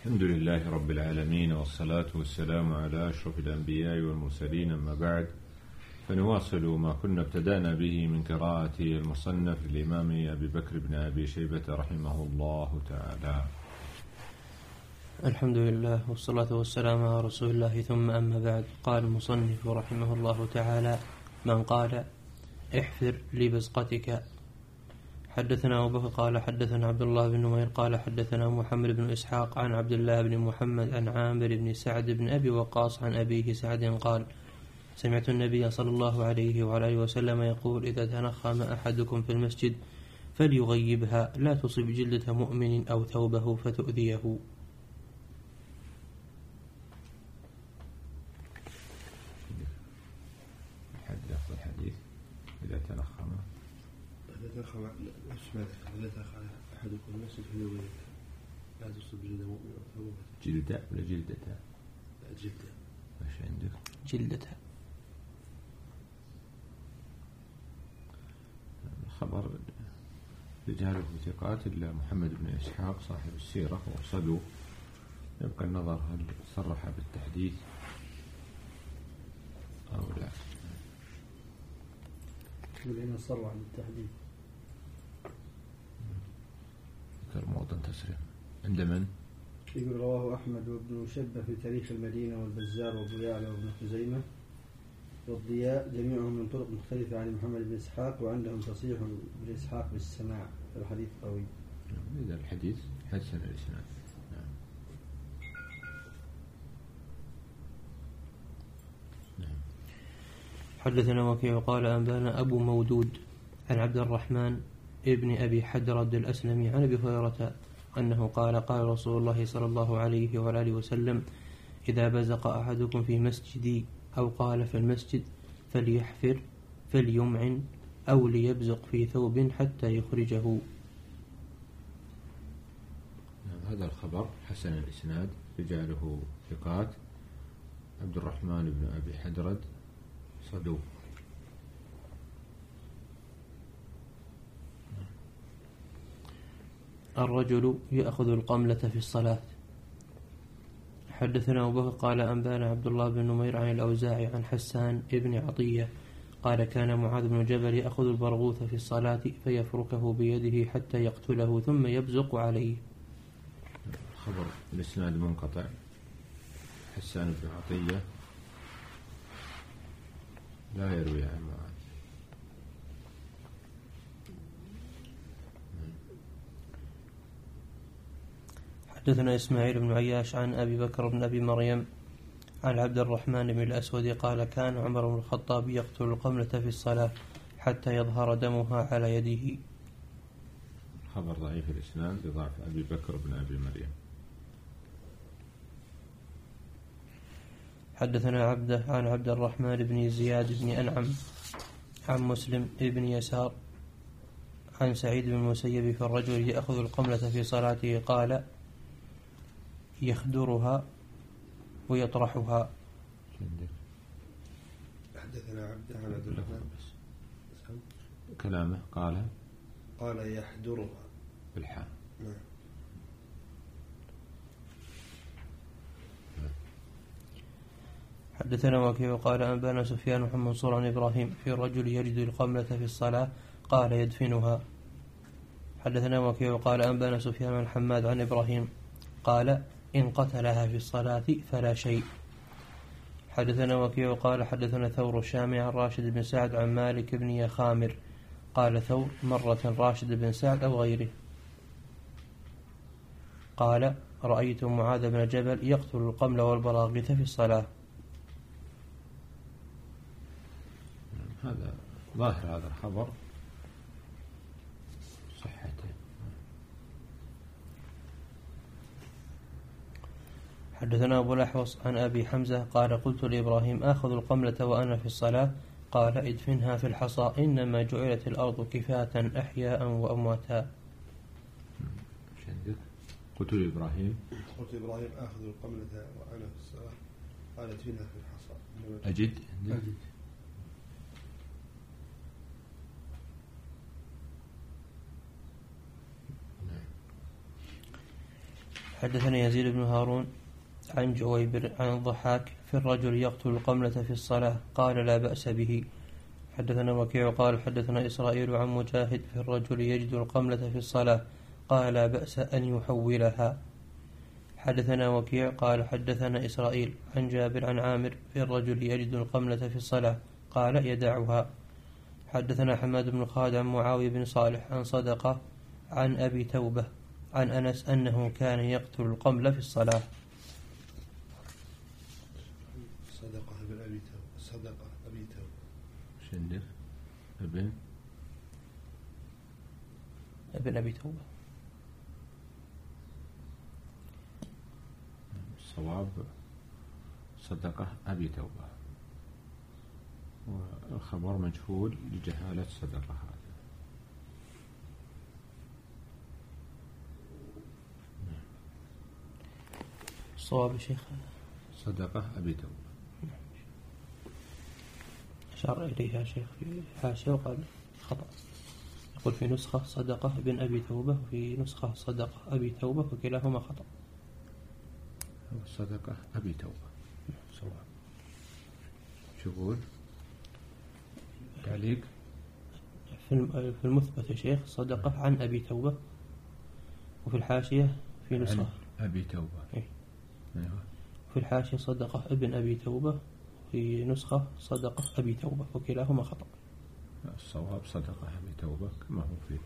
الحمد لله رب العالمين، والصلاة والسلام على أشرف الأنبياء والمرسلين، أما بعد، فنواصل ما كنا ابتدأنا به من قراءة المصنف الإمام أبي بكر بن أبي شيبة رحمه الله تعالى. الحمد لله والصلاة والسلام على رسول الله، ثم أما بعد. قال المصنف رحمه الله تعالى: من قال احفر لبزقتك. حدثنا أبو بكر قال حدثنا عبد الله بن نمير قال حدثنا محمد بن إسحاق عن عبد الله بن محمد عن عامر بن سعد بن أبي وقاص عن أبيه سعد قال: سمعت النبي صلى الله عليه وعلى آله وسلم يقول: إذا تنخم أحدكم في المسجد فليغيبها، لا تصب جلدة مؤمن أو ثوبه فتؤذيه. الحديث إذا تنخم أحدكم المسجد فليغيبها، لا تصب جلدة مؤمن أو ثوبه. جلدة ولا جلدة؟ جلدة. ماش عندك؟ جلدة. خبر رجاله ثقات إلا محمد بن إسحاق صاحب السيرة وصدوق، يبقى النظر هل صرح بالتحديث أو لا. يقول إنه صرح بالتحديث. ذكر موطن تسريح عند من؟ يقول رواه أحمد وابن شبة في تاريخ المدينة، والبزار وابو يعلى وابن خزيمة والضياء، جميعهم من طرق مختلفة عن محمد بن إسحاق، وعندهم تصريح بن إسحاق بالسماع، الحديث قوي. إذا الحديث حسن الإسناد. حدثنا وكيع قال أنبانا أبو مودود عن عبد الرحمن ابن أبي حدرد الأسلمي عن أبي هريرة أنه قال: قال رسول الله صلى الله عليه وعلى آله وسلم: إذا بزق أحدكم في مسجدي، أو قال في المسجد، فليحفر فليمعن أو ليبزق في ثوب حتى يخرجه. هذا الخبر حسن الإسناد، رجاله ثقات. عبد الرحمن بن أبي حدرد صدوق. الرجل يأخذ القملة في الصلاة. حدثنا أبو بكر قال أنبانا عبد الله بن نمير عن الأوزاعي عن حسان ابن عطية قال: كان معاذ بن جبل يأخذ البرغوث في الصلاة فيفركه بيده حتى يقتله ثم يبزق عليه. خبر الإسناد منقطع. حسان بن عطية لا يروي عن معاذ. حدثنا إسماعيل بن عياش عن أبي بكر بن أبي مريم عن عبد الرحمن بن الأسود قال: كان عمر بن الخطاب يقتل القملة في الصلاة حتى يظهر دمها على يده. خبر ضعيف الإسناد بضعف أبي بكر بن أبي مريم. حدثنا عبده عن عبد الرحمن بن زياد بن أنعم عن مسلم بن يسار عن سعيد بن المسيب في الرجل يأخذ القملة في صلاته قال: يخدرها ويطرحها. حدثنا عبده عن عبد الرحمن كلامه قال يحدرها بالحاء. حدثنا وكيع قال أنبانا سفيان بن منصور عن إبراهيم في الرجل يجد القملة في الصلاة قال: يدفنها. حدثنا وكيع قال أنبانا سفيان عن حماد عن إبراهيم قال: إن قتلها في الصلاة فلا شيء. حدثنا وكيع قال حدثنا ثور الشامي عن راشد بن سعد عن مالك بن يخامر قال ثور: مرة راشد بن سعد أو غيره قال: رأيت معاذ بن جبل يقتل القمل والبراغيث في الصلاة. هذا ظاهر هذا الخبر صحته. حدثنا أبو الأحوص عن أبي حمزة قال: قلت لإبراهيم: آخذ القملة وأنا في الصلاة؟ قال: ادفنها في الحصى، إنما جعلت الأرض كفاة أحياء وأمواتا. قلت لإبراهيم آخذ القملة وأنا في الصلاة؟ قال: ادفنها في الحصى. أجد. حدثنا يزيد بن هارون عن جويبر عن الضحاك في الرجل يقتل القملة في الصلاة قال لا بأس به. حدثنا وكيع قال حدثنا إسرائيل عن مجاهد في الرجل يجد القملة في الصلاة قال لا بأس أن يحولها. حدثنا وكيع قال حدثنا إسرائيل عن جابر عن عامر في الرجل يجد القملة في الصلاة قال يدعها. حدثنا حماد بن خالد عن معاوية بن صالح عن صدقة عن أبي توبة عن أنس أنه كان يقتل القمل في الصلاة. صدقة ابن أبي توبة. صدقة أبي توبة شندر ابن أبي توبة. الصواب صدقة أبي توبة، والخبر مجهول لجهالة صدقة هذا. الصواب يا شيخ صدقة أبي توبة. أشار إليها شيخ في حاشية وقال خطأ، يقول في نسخة صدقة بن أبي توبة وفي نسخة صدقة أبي توبة وكلاهما خطأ. صدقة أبي توبة صواب. شغول تعليق في المثبت يا شيخ صدقة عن أبي توبة، وفي الحاشية في نسخة أبي توبة. إيه؟ أيوة. في الحاشية صدقة ابن أبي توبة، في نسخة صدقة أبي توبة وكلاهما خطأ. الصواب صدقة أبي توبة كما هو في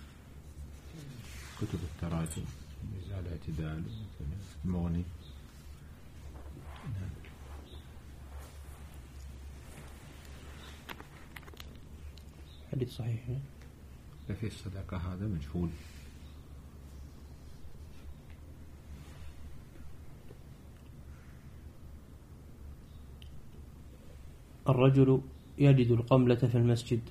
كتب التراجم، ميزان الاعتدال، المغني. حديث صحيح. لفي الصدقة هذا مجهول. الرجل يجد القملة في المسجد.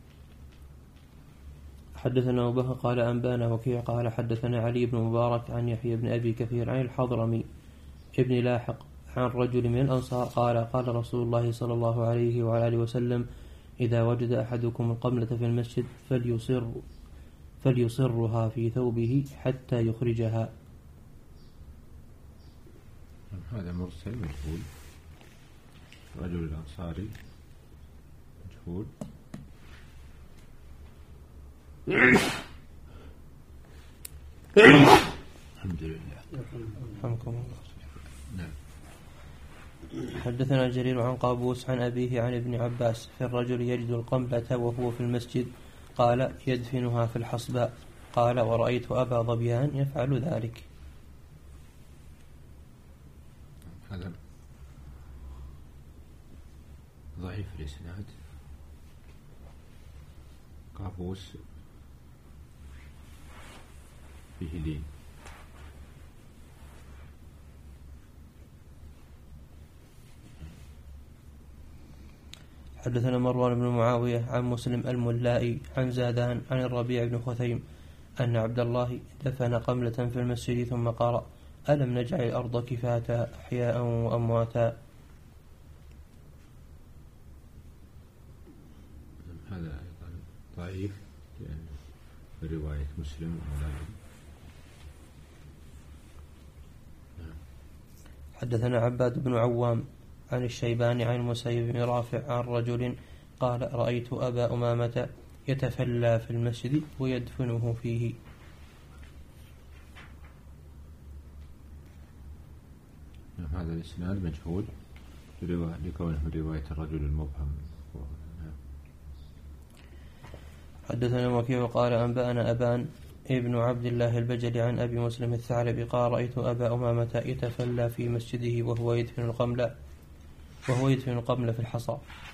حدثنا أبو بكر قال أنبانا وكيع قال حدثنا علي بن مبارك عن يحيى بن أبي كثير عن الحضرمي ابن لاحق عن رجل من الأنصار قال قال رسول الله صلى الله عليه وعلى آله وسلم إذا وجد أحدكم القملة في المسجد فليصرها في ثوبه حتى يخرجها. هذا مرسل مجهول. رجل الأنصاري مجهول. الحمد لله. رحمكم الله. نعم. حدثنا جرير عن قابوس عن أبيه عن ابن عباس في الرجل يجد القملة وهو في المسجد قال يدفنها في الحصباء قال ورأيت أبا ظبيان يفعل ذلك. هذا ضعيف الإسناد. قابوس فيه لين. حدثنا مروان بن معاوية عن مسلم الملائي عن زادان عن الربيع بن خثيم أن عبد الله دفن قملة في المسجد ثم قرأ ألم نجعل الأرض كفاتا أحياء وأمواتا. هذا أيضا ضعيف لأن في رواية مسلم حدثنا عباد بن عوام عن الشيباني عن المسيب بن رافع عن رجل قال رأيت أبا أمامة يتفلى في المسجد ويدفنه فيه. هذا الإسناد مجهول لكونه رواية الرجل المبهم. حدثنا وكيع قال أنبأنا أبان ابن عبد الله البجلي عن أبي مسلم الثعلبي قال رأيت أبا أمامة يتفلى في مسجده وهو يدفن القمل في الحصى.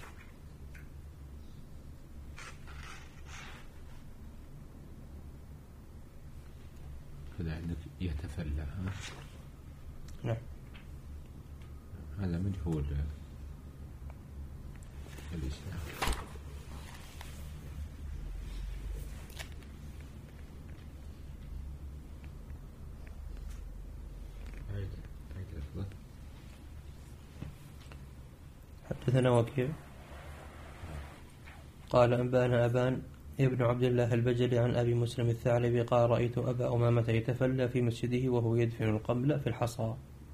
كذا عندك يتفلى. نعم. هذا مجهول الإسلام. حدثنا وكيع قال أنبانا أبان ابن عبد الله البجلي عن أبي مسلم الثعلبي قال رأيت أبا أمامة يتفلى في مسجده وهو يدفن القمل في الحصى.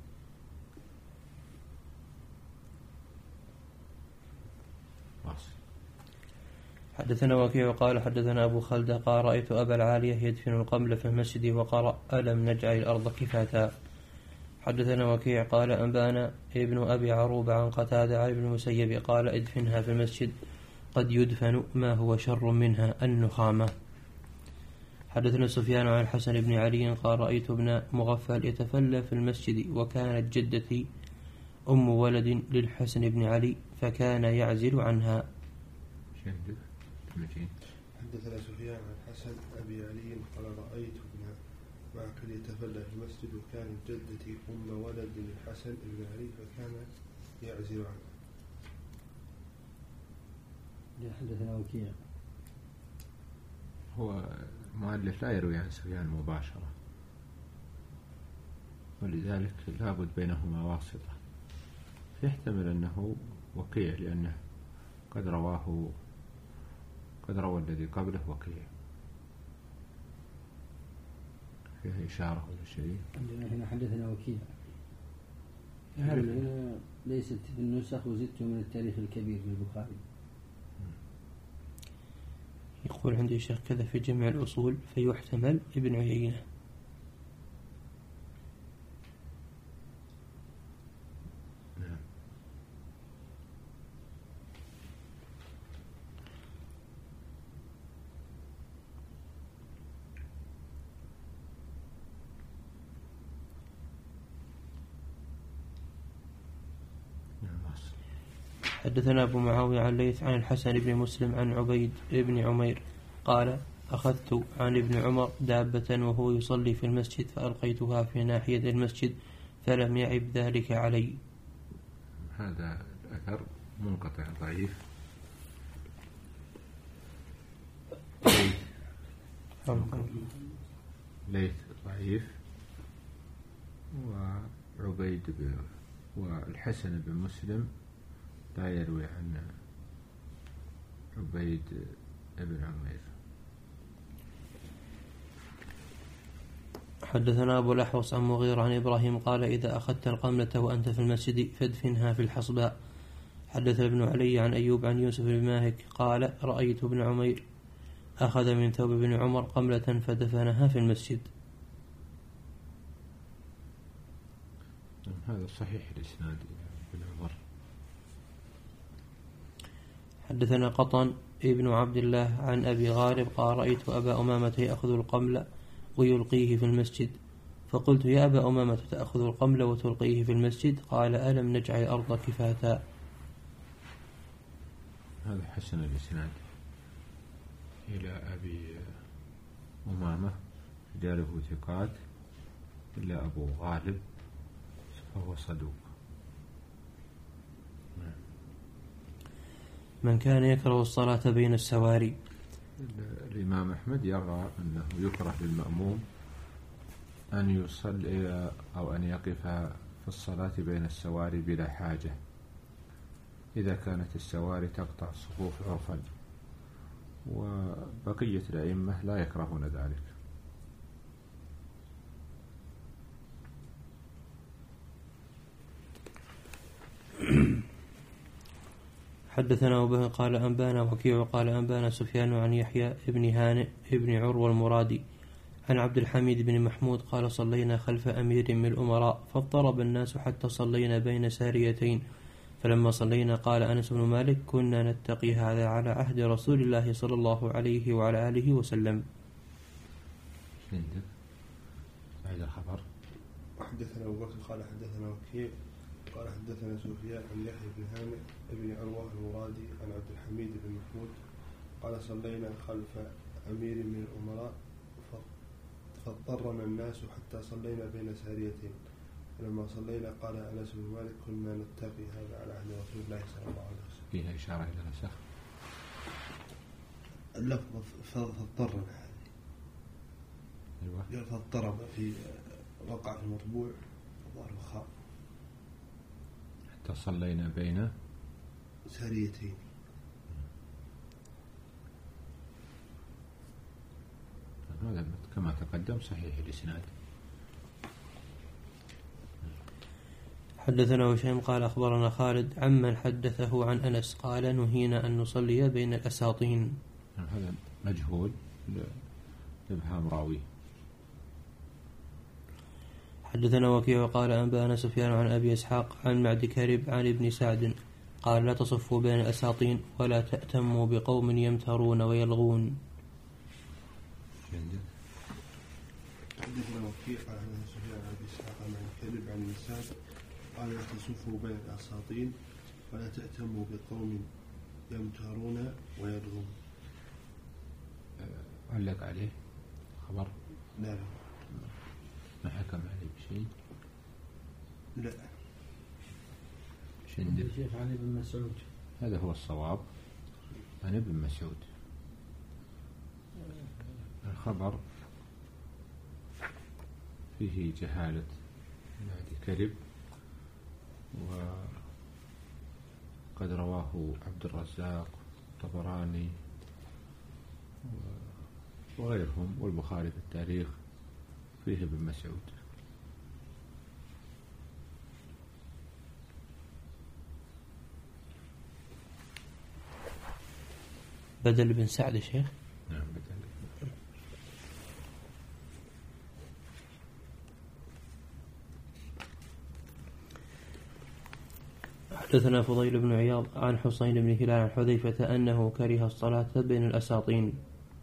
حدثنا وكيع قال حدثنا أبو خلدة قال رأيت أبا العالية يدفن القمل في المسجد وقرأ ألم نجعل الأرض كفاتا. حدثنا وكيع قال أنبانا ابن أبي عروبة عن قتادة عن ابن المسيب قال ادفنها في المسجد قد يدفن ما هو شر منها النخامة. حدثنا سفيان عن الحسن بن علي قال رأيت ابن مغفل يتفلى في المسجد وكانت جدتي أم ولد للحسن بن علي فكان يعزل عنها. حدثنا سفيان عن الحسن أبي علي قال رأيت ابن معقل يتفلى في المسجد وكانت جدتي أم ولد للحسن بن علي فكان يعزل عنها. حدثنا وكيع هو المؤلف لا يروي عن سفيان مباشرة ولذلك لابد بينهما واسطة، فيحتمل أنه وكيع لأنه قد روى الذي قبله وكيع. فيه إشارة ولا شيء؟ هنا حدثنا وكيع ليست في النسخ وزدت من التاريخ الكبير للبخاري. يقول عندي شيخ كذا في جمع الأصول فيحتمل ابن عيينة. حدثنا أبو معاوية عن ليث عن الحسن بن مسلم عن عبيد بن عمير قال أخذت عن ابن عمر دابة وهو يصلي في المسجد فألقيتها في ناحية المسجد فلم يعب ذلك علي. هذا الأثر منقطع ضعيف. ليث ضعيف وعبيد والحسن بن مسلم لا يروي عن عبيد بن عمير. حدثنا أبو الأحوص عن مغيرة عن إبراهيم قال إذا أخذت القملة وأنت في المسجد فادفنها في الحصباء. حدث ابن علي عن أيوب عن يوسف بن ماهك قال رأيت ابن عمير أخذ من ثوب ابن عمر قملة فدفنها في المسجد. هذا صحيح الإسناد بن عمر. حدثنا قطن ابن عبد الله عن أبي غالب قال رأيت أبا أمامة يأخذ القمل ويلقيه في المسجد فقلت يا أبا أمامة تأخذ القمل وتلقيه في المسجد قال ألم نجعل الأرض كفاتا. هذا حسن الإسناد إلى أبي أمامة رجاله ثقات إلا أبو غالب فهو صدوق. من كان يكره الصلاة بين السواري. الإمام أحمد يرى أنه يكره للمأموم أن يصلي أو أن يقف في الصلاة بين السواري بلا حاجة إذا كانت السواري تقطع الصفوف عرفا، وبقية الأئمة لا يكرهون ذلك. حدثنا وبه قال أنبانا وكيع قال أنبانا سفيان عن يحيى ابن هانئ ابن عروة المرادي عن عبد الحميد بن محمود قال صلينا خلف أمير من الأمراء فاضطرب الناس حتى صلينا بين ساريتين فلما صلينا قال أنس بن مالك كنا نتقي هذا على عهد رسول الله صلى الله عليه وعلى آله وسلم. هذا الخبر. حدثنا أبو بكر قال حدثنا وكيع قال حدثنا سفيان عن يحيى بن هانئ ابن عروة المرادي عن عبد الحميد بن محمود قال صلينا خلف أمير من الأمراء فاضطرنا الناس حتى صلينا بين ساريتين فلما صلينا قال أنس بن مالك كنا نتقي هذا على عهد رسول الله صلى الله عليه وسلم. فيها إشارة إلى نسخ اللفظ فاضطرنا هذه. أيوة. فاضطرب في وقع في المطبوع ظهر خاء حتى صلينا بين ساريتين. هذا كما تقدم صحيح الإسناد. حدثنا هشام قال أخبرنا خالد عمن حدثه عن أنس قال نهينا أن نصلي بين الأساطين. هذا مجهول لإبهام راوي. حدثنا وكيع قال أنبأنا سفيان عن أبي إسحاق عن معد كرب عن ابن سعد قال لا تصفوا بين الأساطين ولا تأتموا بقوم يمترون ويلغون. حدثنا وكيع عن سفيان عن أبي إسحاق عن معد كرب عن ابن سعد قال لا تصفوا بين الأساطين ولا تأتموا بقوم يمترون ويلغون. علق عليه خبر؟ لا ما حكم عليه بشيء؟ لا. الشيخ عن ابن مسعود هذا هو الصواب عن ابن مسعود. الخبر فيه جهالة معد كرب وقد رواه عبد الرزاق الطبراني وغيرهم والبخاري في التاريخ فيه ابن مسعود. بدل بن سعد شيخ. نعم بدل. حدثنا فضيل بن عياض عن حسين بن هلال عن حذيفة أنه كره الصلاة بين الأساطين.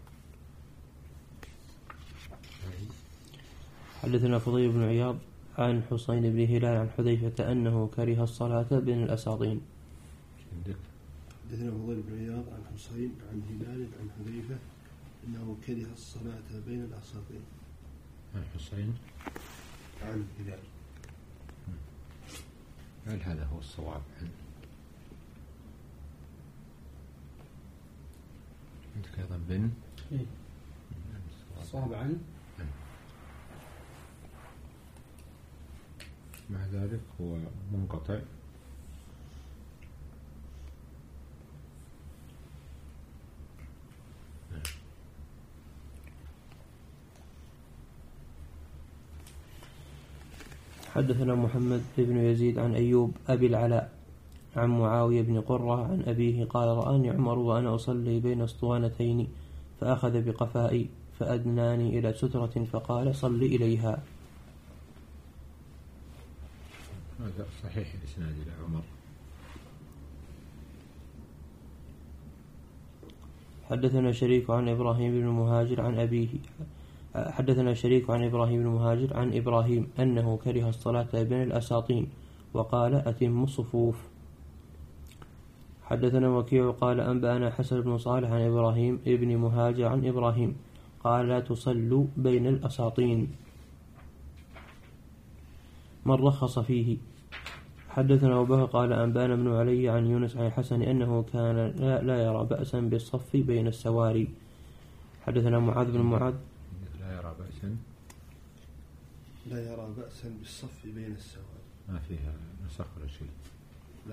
حدثنا فضيل بن عياض عن حسين بن هلال عن حذيفة أنه كره الصلاة بين الأساطين. حدثنا فضيل بن عياض عن حسين عن هلال عن حذيفة أنه كره الصلاة بين الأساطين. عن حسين عن هلال. هل هذا هو الصواب؟ عندك أيضا بن الصواب عن مع ذلك هو منقطع. حدثنا محمد بن يزيد عن أيوب أبي العلاء عن معاوية بن قرة عن أبيه قال رآني عمر وأنا أصلي بين اسطوانتين فأخذ بقفائي فأدناني إلى سترة فقال صل إليها. هذا صحيح الإسناد إلى عمر. حدثنا شريك عن إبراهيم بن مهاجر عن أبيه حدثنا شريك عن إبراهيم بن مهاجر عن إبراهيم أنه كره الصلاة بين الأساطين وقال أتم الصفوف. حدثنا وكيع قال أنبأنا حسن بن صالح عن إبراهيم ابن مهاجر عن إبراهيم قال لا تصلوا بين الأساطين من رخص فيه. حدثنا أبو بكر قال أنبأنا ابن علي عن يونس عن الحسن أنه كان لا يرى بأسا بالصف بين السواري. حدثنا معاذ بن معاذ لا يرى بأسا بالصف بين السواري. ما فيها نسخ ولا شيء. لا.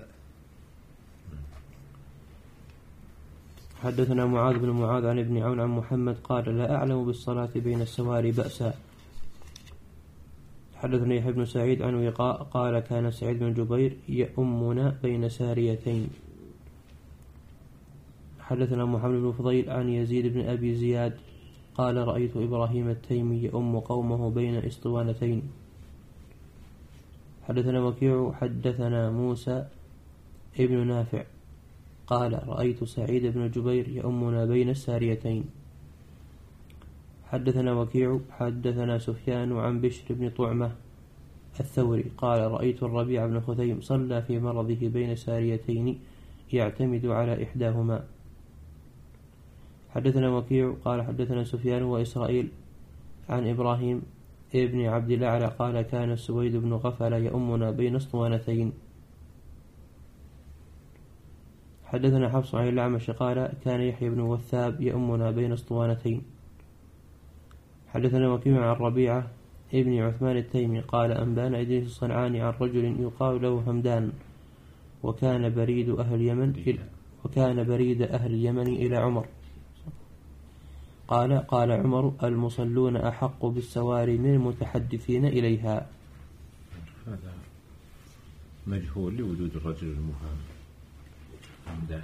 حدثنا معاذ بن معاذ عن ابن عون عن محمد قال لا أعلم بالصلاة بين السواري بأسا. حدثنا يحيى بن سعيد عن وقاء قال كان سعيد بن جبير يؤمنا بين ساريتين. حدثنا محمد بن فضيل عن يزيد بن أبي زياد قال رأيت إبراهيم التيمي يؤم قومه بين اسطوانتين. حدثنا وكيع حدثنا موسى ابن نافع قال رأيت سعيد بن جبير يؤمنا بين الساريتين. حدثنا وكيع حدثنا سفيان عن بشر بن طعمة الثوري قال رأيت الربيع بن خثيم صلى في مرضه بين ساريتين يعتمد على إحداهما. حدثنا وكيع قال حدثنا سفيان وإسرائيل عن إبراهيم ابن عبد الأعلى قال كان السويد بن غفل يؤمنا بين اسطوانتين. حدثنا حفص عن الأعمش قال كان يحيى بن وثاب يؤمنا بين اسطوانتين. حدثنا وكيع عن ربيعة ابن عثمان التيمي قال أنبانا إدريس الصنعاني عن رجل يقال له همدان وكان بريد أهل اليمن إلى عمر قال عمر: المصلون أحق بالسواري من المتحدثين إليها. هذا مجهول لوجود الرجل المفهم. حمدان.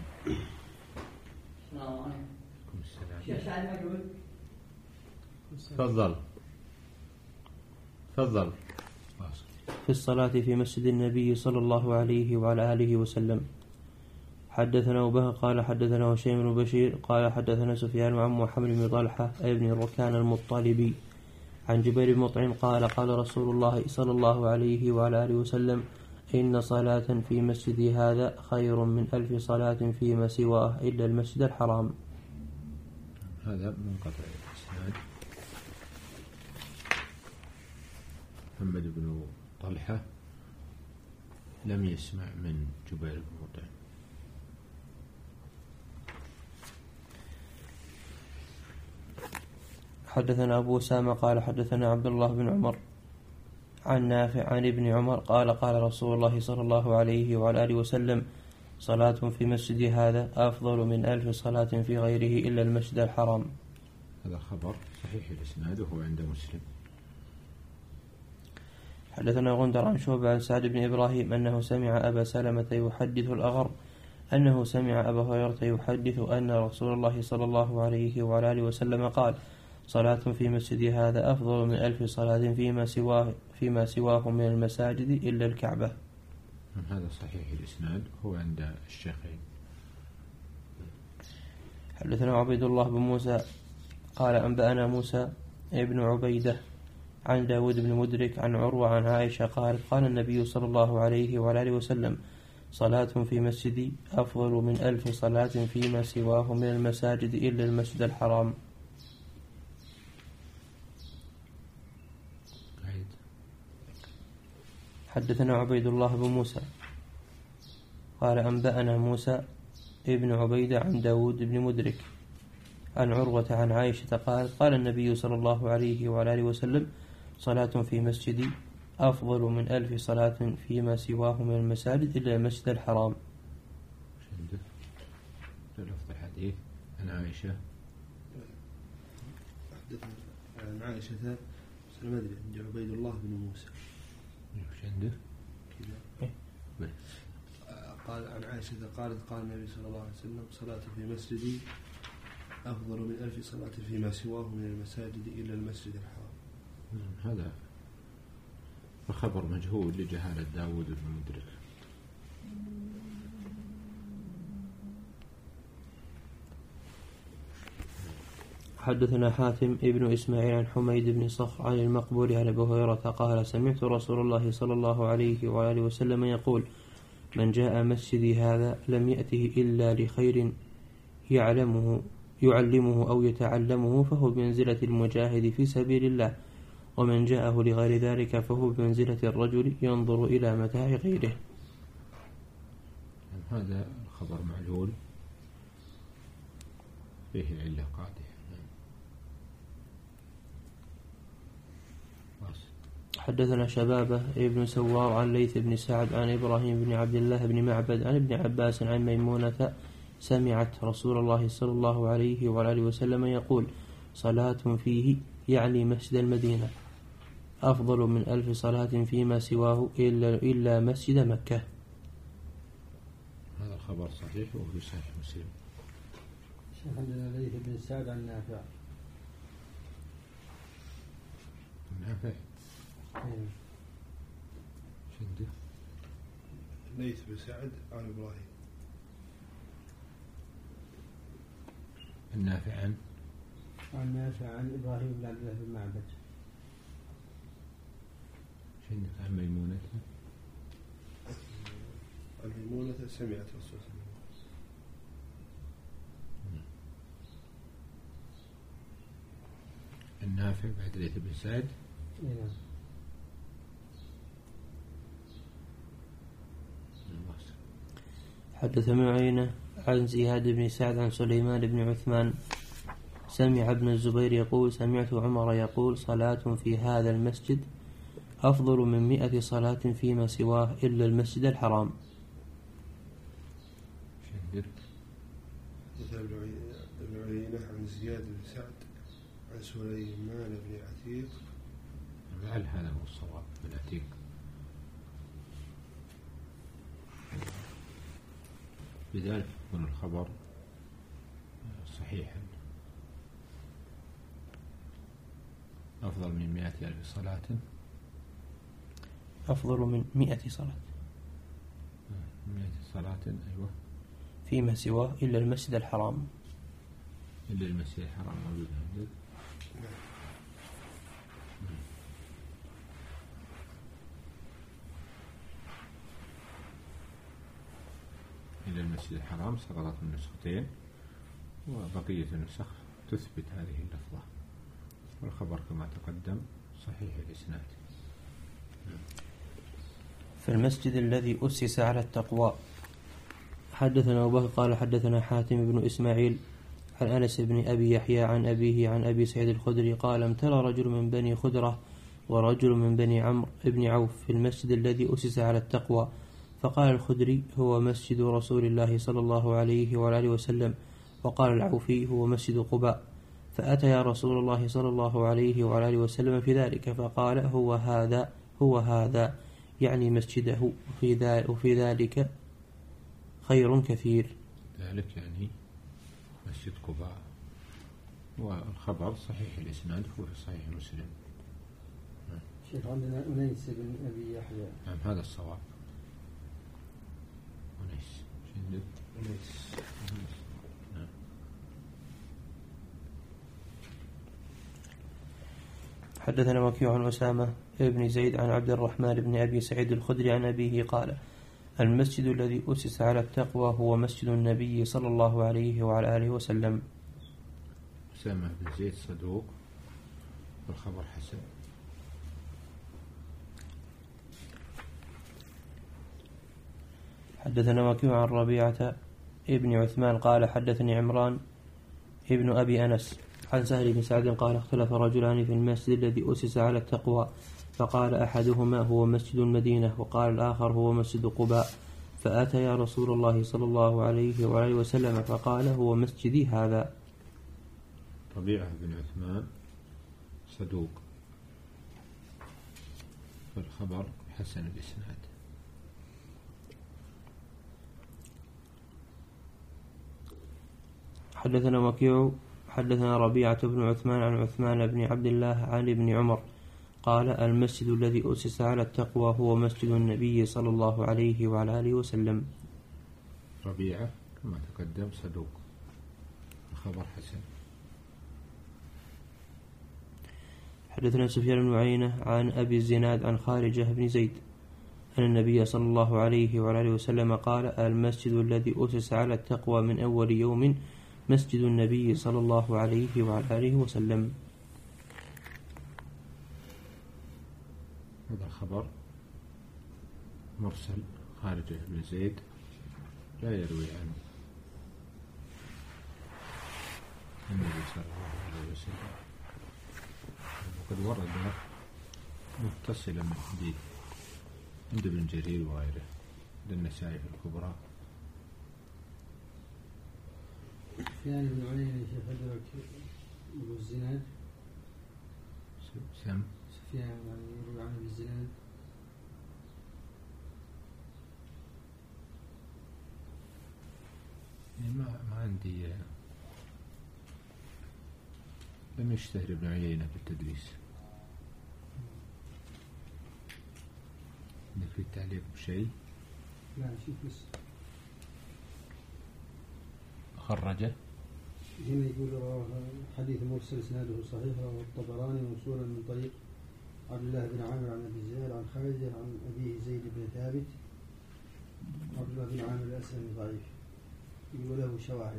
تفضل. في الصلاة في مسجد النبي صلى الله عليه وعلى آله وسلم. حدثنا أبو قال حدثنا هشيم بن بشير قال حدثنا سفيان عن محمد بن طلحة ابن ركان المطلبي عن جبير بن مطعم قال قال رسول الله صلى الله عليه وعلى آله وسلم: إن صلاة في مسجدي هذا خير من 1000 صلاة فيما سواه إلا المسجد الحرام. هذا منقطع الإسناد. محمد بن طلحة لم يسمع من جبير بن مطعم. حدثنا أبو أسامة قال حدثنا عبد الله بن عمر عن نافع عن ابن عمر قال قال رسول الله صلى الله عليه وعلى آله وسلم: صلاة في مسجد هذا أفضل من 1000 صلاة في غيره إلا المسجد الحرام. هذا خبر صحيح الإسناد وهو عند مسلم. حدثنا غندر عن شعبة عن سعد بن إبراهيم أنه سمع أبا سلمة يحدث الأغر أنه سمع أبا هريرة يحدث أن رسول الله صلى الله عليه وعلى آله وسلم قال: صلاة في مسجد هذا أفضل من 1000 صلاة فيما سواه من المساجد إلا الكعبة. هذا صحيح الإسناد هو عند الشيخين. حدثنا عبيد الله بن موسى قال أنبأنا موسى ابن عبيدة عن داود بن مدرك عن عروة عن عائشة قال قال النبي صلى الله عليه وعلى آله وسلم: صلاة في مسجدي أفضل من 1000 صلاة فيما سواه من المساجد إلا المسجد الحرام. حدثنا عبيد الله بن موسى قال أنبأنا موسى ابن عبيدة عن داود بن مدرك عن عروة عن عائشة قال قال النبي صلى الله عليه وعلى آله وسلم: صلاة في مسجدي أفضل من 1000 صلاة فيما سواه من المساجد إلا المسجد الحرام. لفظ الحديث عن عائشة. عن عائشة ما أدري عند عبيد الله بن موسى. وش عنده؟ كذا. قال عن عائشة قالت قال النبي صلى الله عليه وسلم: صلاة في مسجدي أفضل من 1000 صلاة فيما سواه من المساجد إلا المسجد الحرام. هذا خبر مجهول لجهالة داود بن مدرك. حدثنا حاتم ابن إسماعيل عن حميد بن صخر عن المقبول عن أبي هريرة قال سمعت رسول الله صلى الله عليه وآله وسلم يقول: من جاء مسجدي هذا لم يأته إلا لخير يعلمه أو يتعلمه فهو بمنزلة المجاهد في سبيل الله، ومن جاءه لغير ذلك فهو بمنزلة الرجل ينظر إلى متاع غيره. هذا الخبر معلول فيه علة قادحة. حدثنا شبابة ابن سوار عن ليث بن سعد عن إبراهيم بن عبد الله بن معبد عن ابن عباس عن ميمونة سمعت رسول الله صلى الله عليه وآله وسلم يقول: صلاة فيه يعني مسجد المدينة أفضل من 1000 صلاة فيما سواه إلا مسجد مكة. هذا الخبر صحيح وهو صحيح مسلم. عندنا ليث بن سعد عن نافع. شنده ليث بن سعد عن إبراهيم. النافع عن نافع عن إبراهيم بن عبد الله بن معبد. شنده عن ميمونة. الميمونة سمعت رسول الله. النافع بعد ليث بن سعد. حدث معينة عن زياد بن سعد عن سليمان بن عثمان سمع ابن الزبير يقول: سمعت عمر يقول: صلاة في هذا المسجد أفضل من 100 صلاة فيما سواه إلا المسجد الحرام. ابن عيينة عن زياد بن سعد عن سليمان بن عتيق. لعل هذا هو الصواب بن عتيق. لذلك يكون الخبر صحيحا أفضل من 100,000 صلاة. أفضل من 100 صلاة. 100 صلاة أيوة. فيما سواه إلا المسجد الحرام. إلا المسجد الحرام موجود عندك. إلى المسجد الحرام سقطت من نسختين، وبقية النسخ تثبت هذه اللفظة، والخبر كما تقدم صحيح الإسناد. في المسجد الذي أسس على التقوى. حدثنا أبو بكر قال حدثنا حاتم بن إسماعيل عن أنس بن أبي يحيى عن أبيه عن أبي سعيد الخدري قال امتلى رجل من بني خدرة ورجل من بني عمرو بن عوف في المسجد الذي أسس على التقوى، فقال الخدري هو مسجد رسول الله صلى الله عليه وآله وسلم، وقال العوفي هو مسجد قباء، فأتى رسول الله صلى الله عليه وآله وسلم في ذلك فقال هو هذا يعني مسجده، وفي ذلك خير كثير. ذلك يعني مسجد قباء، والخبر صحيح الإسناد هو في صحيح مسلم. شيخ عندنا أنيس بن أبي يحيى. نعم هذا الصواب. أنيس. نعم. حدثنا وكيع عن أسامة بن زيد عن عبد الرحمن بن أبي سعيد الخدري عن أبيه قال المسجد الذي أسس على التقوى هو مسجد النبي صلى الله عليه وعلى آله وسلم. أسامة بن زيد صدوق والخبر حسن. حدثنا وكيع عن ربيعة ابن عثمان قال حدثني عمران ابن أبي أنس عن سهل بن سعد قال اختلف رجلان في المسجد الذي أسس على التقوى، فقال أحدهما هو مسجد المدينة وقال الآخر هو مسجد قباء، فأتى رسول الله صلى الله عليه وآله وسلم فقال هو مسجدي هذا. ربيعة بن عثمان صدوق فالخبر حسن الإسناد. حدثنا وكيع حدثنا ربيعة بن عثمان عن عثمان بن عبد الله عن ابن عمر قال المسجد الذي أسس على التقوى هو مسجد النبي صلى الله عليه وعلى آله وسلم. ربيعة كما تقدم صدوق الخبر حسن. حدثنا سفيان بن عيينة عن أبي الزناد عن خارجة بن زيد أن النبي صلى الله عليه وعلى آله وسلم قال المسجد الذي أسس على التقوى من أول يوم مسجد النبي صلى الله عليه وعلى آله وسلم. هذا الخبر مرسل خارجة بن زيد لا يروي عنه النبي صلى الله عليه وسلم، وقد ورد متصلا من حديث عند ابن جرير وغيره للنسائي في الكبرى. سفيان بن عيينة شيخ أدرك أبو الزناد سم سفيان يعني يروي عن أبي الزناد ما عندي لم يشتهر ابن عيينة بالتدليس. في التعليق بشيء لا شوف بس خرجه هنا يقول حديث مرسل اسناده صحيح رواه الطبراني موصولا من طريق عبد الله بن عامر عن ابي زيد عن خارجه عن ابيه زيد بن ثابت. عبد الله بن عامر الاسلمي ضعيف يقول له شواهد.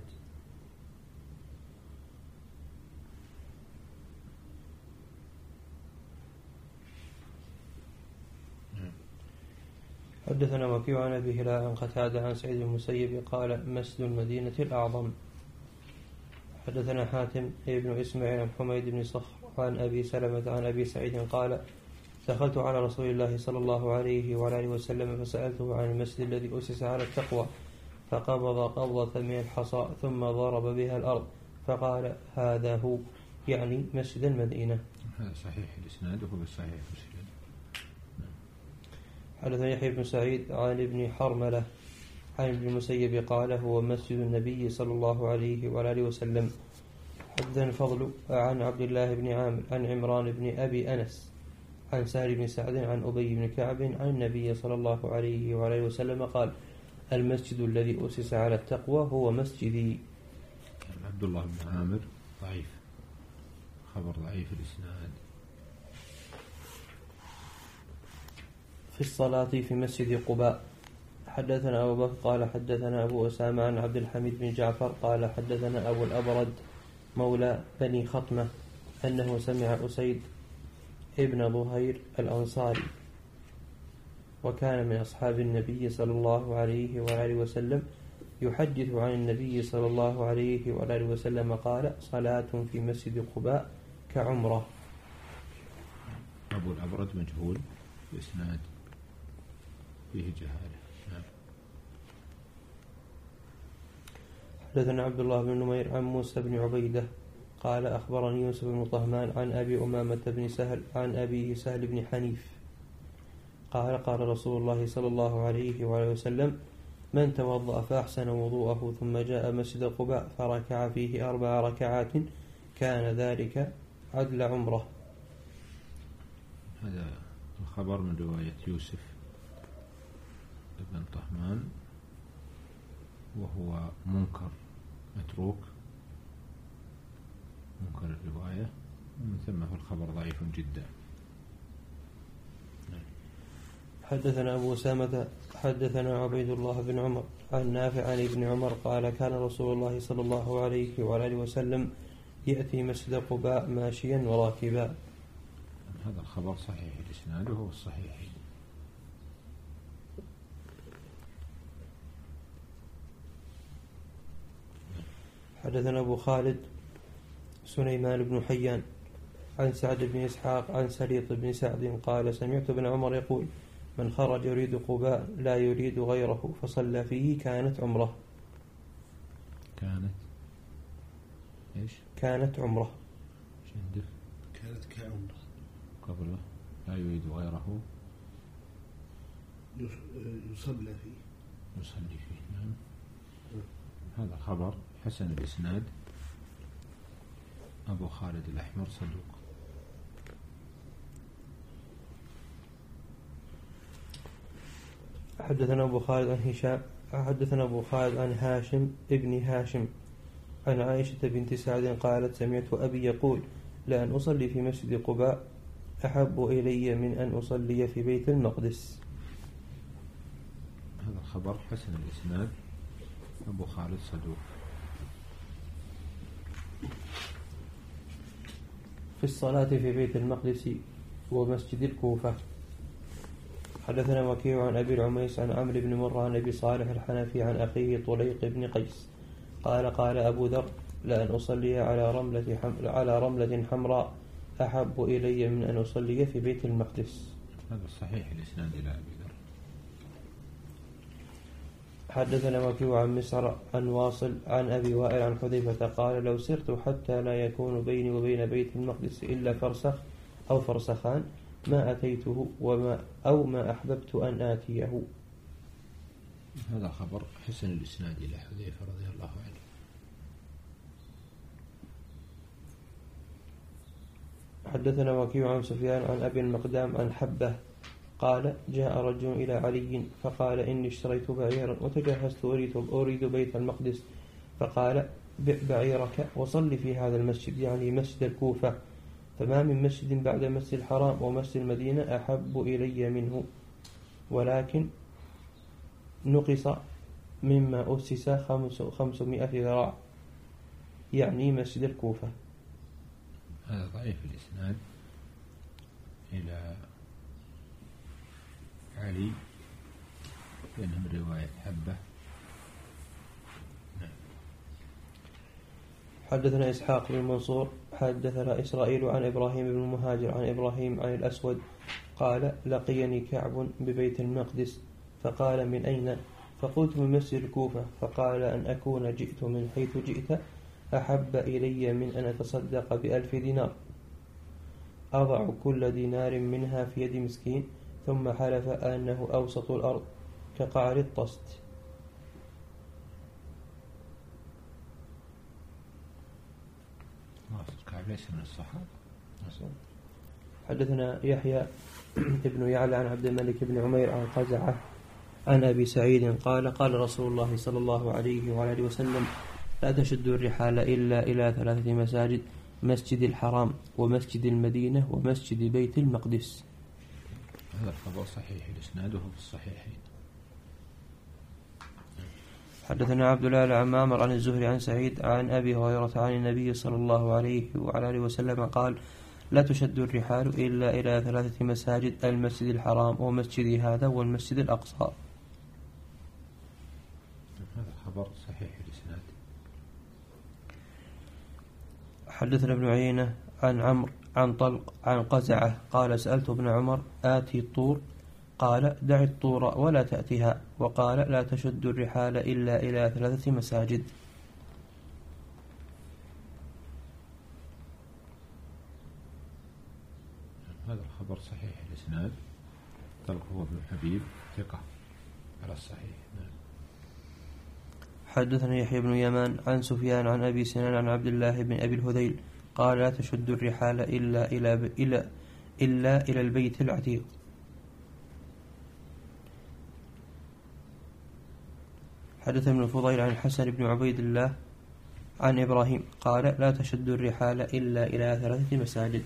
حدثنا وكيع عن أبي هلال عن قتادة عن سعيد المسيب قال مسجد المدينة الأعظم. حدثنا حاتم ابن إسماعيل عن حميد بن صخر عن أبي سلمة عن أبي سعيد قال دخلت على رسول الله صلى الله عليه وعلى آله وسلم فسألته عن المسجد الذي أسس على التقوى، فقبض قبضة من الحصى ثم ضرب بها الأرض فقال هذا هو، يعني مسجد المدينة. هذا صحيح الإسناد وهو صحيح مسلم. حدثنا يحيى بن سعيد عن ابن حرملة عن ابن المسيب قال هو مسجد النبي صلى الله عليه وآله وسلم. حدثنا الفضل عن عبد الله بن عامر عن عمران بن أبي أنس عن سهل بن سعد عن أبي بن كعب عن النبي صلى الله عليه وآله وسلم قال المسجد الذي أسس على التقوى هو مسجدي. عبد الله بن عامر ضعيف، خبر ضعيف الإسناد. في الصلاة في مسجد قباء. حدثنا أبو بكر قال حدثنا أبو أسامة عن عبد الحميد بن جعفر قال حدثنا أبو الأبرد مولى بني خطمة أنه سمع أسيد ابن ظهير الأنصاري وكان من أصحاب النبي صلى الله عليه وآله وسلم يحدث عن النبي صلى الله عليه وآله وسلم قال صلاة في مسجد قباء كعمرة. أبو الأبرد مجهول الإسناد فيه جهالة. حدثنا عبد الله بن نمير عن موسى بن عبيدة قال أخبرني يوسف بن طهمان عن أبي أمامة بن سهل عن أبيه سهل بن حنيف قال قال رسول الله صلى الله عليه وآله وسلم من توضأ فأحسن وضوءه ثم جاء مسجد قباء فركع فيه 4 ركعات كان ذلك عدل عمره. هذا الخبر من رواية يوسف بن طهمان وهو منكر متروك منكر الرواية ومن ثم الخبر ضعيف جدا. حدثنا أبو أسامة حدثنا عبيد الله بن عمر عن نافع عن ابن عمر قال كان رسول الله صلى الله عليه وآله وسلم يأتي مسجد قباء ماشيا وراكبا. هذا الخبر صحيح الإسناد وهو الصحيح. حدثنا أبو خالد سليمان بن حيان عن سعد بن إسحاق عن سليط بن سعد قال سمعت ابن عمر يقول من خرج يريد قباء لا يريد غيره فصلى فيه كانت عمره. كانت عمره. كانت كعمره قبله لا يريد غيره يصلي فيه. نعم. هذا خبر حسن الإسناد. أبو خالد الأحمر صدوق. حدثنا أبو خالد عن هشام حدثنا أبو خالد عن هاشم ابن هاشم عن عائشة بنت سعد قالت سمعت أبي يقول لأن أصلي في مسجد قباء أحب إلي من أن أصلي في بيت المقدس. هذا الخبر حسن الإسناد. أبو خالد صدوق. في الصلاة في بيت المقدس ومسجد الكوفة. حدثنا وكيع عن أبي العميس عن عمرو بن مرة عن أبي صالح الحنفي عن أخيه طليق بن قيس قال أبو ذر لأن أصلي على رملة حمراء أحب إلي من أن أصلي في بيت المقدس. هذا صحيح الإسناد إلى أبي ذر. حدثنا وكيع عن مسعر عن واصل عن أبي وائل عن حذيفة قال لو سرت حتى لا يكون بيني وبين بيت المقدس إلا فرسخ أو فرسخان ما أتيته ما أحببت أن آتيه. هذا خبر حسن الإسناد إلى حذيفة رضي الله عنه. حدثنا وكيع عن سفيان عن أبي المقدام عن حبة قال جاء رجل إلى علي فقال إني اشتريت بعيرا وتجهزت أريد بيت المقدس فقال بع بعيرك وصل في هذا المسجد يعني مسجد الكوفة فما من مسجد بعد مسجد الحرام ومسجد المدينة أحب إلي منه ولكن نقص مما أسس 500 ذراع يعني مسجد الكوفة. هذا ضعيف الإسناد إلى علي بينهم رواية حبة. حدثنا إسحاق بن منصور حدثنا إسرائيل عن إبراهيم بن المهاجر عن إبراهيم عن الأسود قال لقيني كعب ببيت المقدس فقال من أين؟ فقلت من مسجد الكوفة فقال أن أكون جئت من حيث جئت أحب إلي من أن أتصدق ب1000 دينار أضع كل دينار منها في يد مسكين. ثم حلف أنه أوسط الأرض كقعر الطست. ليس من الصحابة. حدثنا يحيى ابن يعلى عن عبد الملك بن عمير عن قزعة عن أبي سعيد قال قال رسول الله صلى الله عليه وآله وسلم لا تشدوا الرحال إلا إلى 3 مساجد: مسجد الحرام ومسجد المدينة ومسجد بيت المقدس. هذا الخبر صحيح الإسناد وهو في الصحيحين. حدثنا عبد الله عن معمر عن الزهري عن سعيد عن أبي هريرة عن النبي صلى الله عليه وآله وسلم قال لا تشد الرحال إلا إلى 3 مساجد: المسجد الحرام ومسجد هذا والمسجد الأقصى. هذا خبر صحيح الإسناد. حدثنا ابن عيينة عن عمرو عن طلق عن قزعة قال سألت ابن عمر آتي الطور؟ قال دع الطور ولا تأتها. وقال لا تشد الرحال إلا إلى 3 مساجد. هذا الخبر صحيح الإسناد. طلق هو ابن حبيب ثقة على الصحيح. حدثنا يحيى بن يمان عن سفيان عن أبي سنان عن عبد الله بن أبي الهذيل قال لا تشد الرحال إلا إلى البيت العتيق. حدث ابن الفضيل عن الحسن بن عبيد الله عن إبراهيم قال لا تشد الرحال إلا إلى 3 مساجد: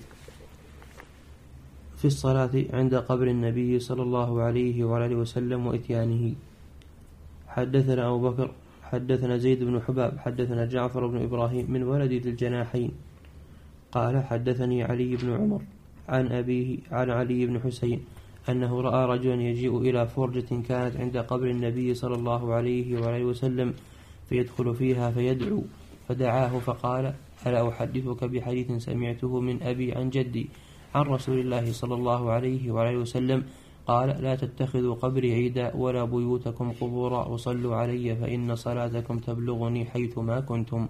في الصلاة عند قبر النبي صلى الله عليه وآله وسلم وإتيانه. حدثنا أبو بكر حدثنا زيد بن حباب حدثنا جعفر بن إبراهيم من ولد ذي الجناحين قال حدثني علي بن عمر عن أبيه عن علي بن حسين أنه رأى رجلا يجيء إلى فرجة كانت عند قبر النبي صلى الله عليه وآله وسلم فيدخل فيها فيدعو، فدعاه فقال ألا أحدثك بحديث سمعته من أبي عن جدي عن رسول الله صلى الله عليه وآله وسلم قال لا تتخذوا قبري عيدا ولا بيوتكم قبورا وصلوا علي فإن صلاتكم تبلغني حيثما كنتم.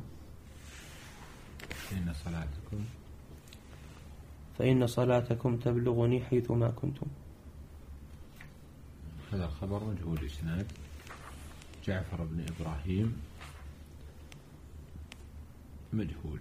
فإن صلاتكم تبلغني حيثما كنتم. هذا الخبر مجهول الإسناد. جعفر بن إبراهيم مجهول.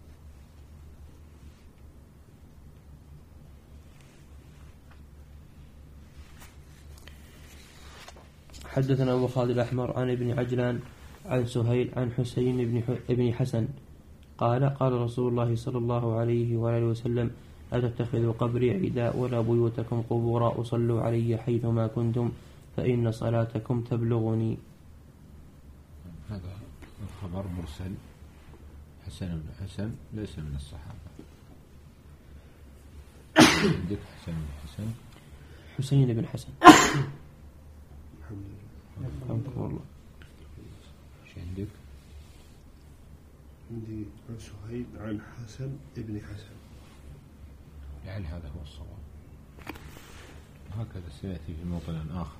حدثنا أبو خالد الأحمر عن ابن عجلان عن سهيل عن حسين بن حسن قال قال رسول الله صلى الله عليه وآله وسلم لا تتخذوا قبري عيدا ولا بيوتكم قبورا وصلوا علي حيثما كنتم فإن صلاتكم تبلغني. هذا الخبر مرسل. حسن بن حسن ليس من الصحابة. عندك حسن بن حسن؟ حسين بن حسن. الحمد لله. والله. ايش عندك؟ عندي عن سهيل عن حسن ابن حسن. لعل هذا هو الصواب. هكذا سيأتي في موطن آخر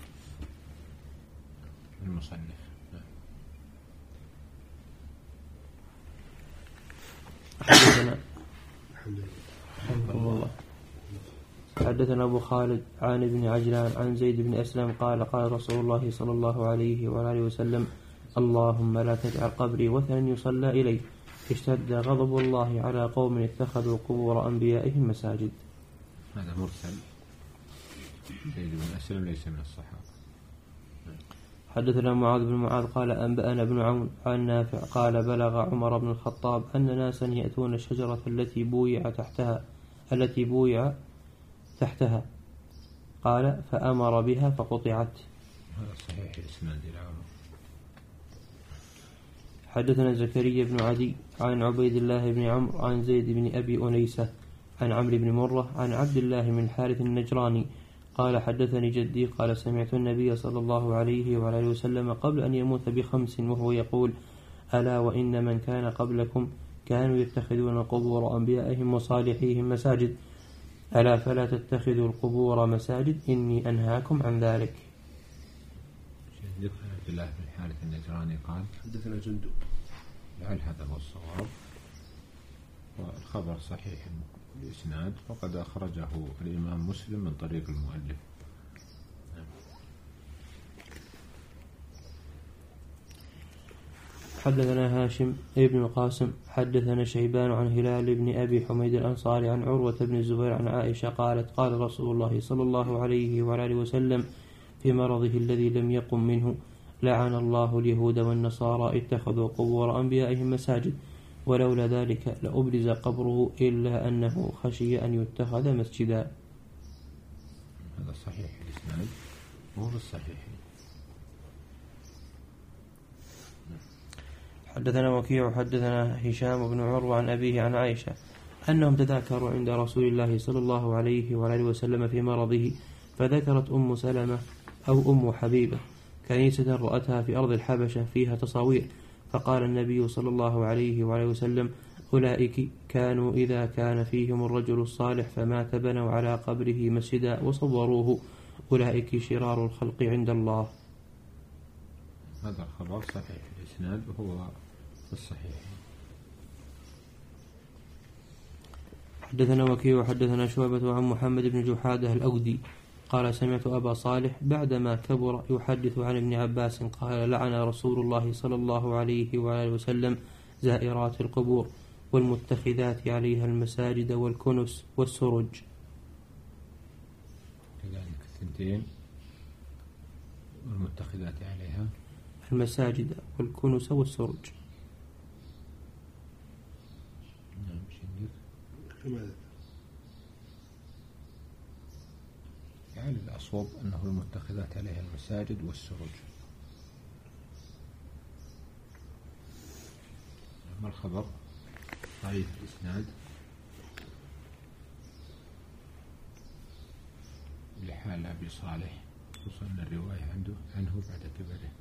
المصنف. حدثنا الحمد لله. حدثنا أبو خالد عن ابن عجلان عن زيد بن أسلم قال قال رسول الله صلى الله عليه وآله وسلم اللهم لا تجعل قبري وثنا يصلى إليه اشتد غضب الله على قوم اتخذوا قبور أنبيائهم مساجد. هذا مرسل. زيد بن أسلم ليس من الصحابة. حدثنا معاذ بن معاذ قال أنبأنا ابن عون عن نافع قال بلغ عمر بن الخطاب أن ناسا يأتون الشجرة التي بويع تحتها قال فأمر بها فقطعت. هذا صحيح الإسناد إلى عمر. حدثنا زكريا بن عدي عن عبيد الله بن عمرو عن زيد بن أبي أنيسة عن عمرو بن مرة عن عبد الله بن الحارث النجراني قال حدثني جدي قال سمعت النبي صلى الله عليه وآله وسلم قبل أن يموت ب5 وهو يقول ألا وإن من كان قبلكم كانوا يتخذون قبور أنبيائهم وصالحيهم مساجد ألا فلا تتخذوا القبور مساجد إني أنهاكم عن ذلك. عبد الله بن الحارث النجراني قال حدثنا جندب لعل هذا هو الصواب. والخبر صحيح الإسناد وقد أخرجه الإمام مسلم من طريق المؤلف. حدثنا هاشم ابن القاسم حدثنا شيبان عن هلال بن أبي حميد الأنصاري عن عروة بن الزبير عن عائشة قالت قال رسول الله صلى الله عليه وآله وسلم في مرضه الذي لم يقم منه لعن الله اليهود والنصارى اتخذوا قبور أنبيائهم مساجد ولولا ذلك لأبرز قبره إلا أنه خشي أن يتخذ مسجدا. هذا صحيح الإسناد وهو الصحيح. حدثنا وكيع حدثنا هشام بن عروة عن أبيه عن عائشة أنهم تذاكروا عند رسول الله صلى الله عليه وآله وسلم في مرضه فذكرت أم سلمة أو أم حبيبة كنيسة رأتها في أرض الحبشة فيها تصاوير فقال النبي صلى الله عليه وآله وسلم أولئك كانوا إذا كان فيهم الرجل الصالح فمات بنوا على قبره مسجدا وصوروه أولئك شرار الخلق عند الله. هذا الخبر صحيح الإسناد وهو الصحيح. حدثنا وكيع حدثنا شعبة عن محمد بن جحادة الأودي قال سمعت أبا صالح بعدما كبر يحدث عن ابن عباس قال لعن رسول الله صلى الله عليه وآله وسلم زائرات القبور والمتخذات عليها المساجد والكنس والسرج. كذلك الثنتين والمتخذات عليها المساجد والكنس والسرج. يعني الأصوب أنه المتخذات عليها المساجد والسرج. أما الخبر ضعيف الإسناد لحال أبي صالح خصوصا الرواية عنه بعد كبره.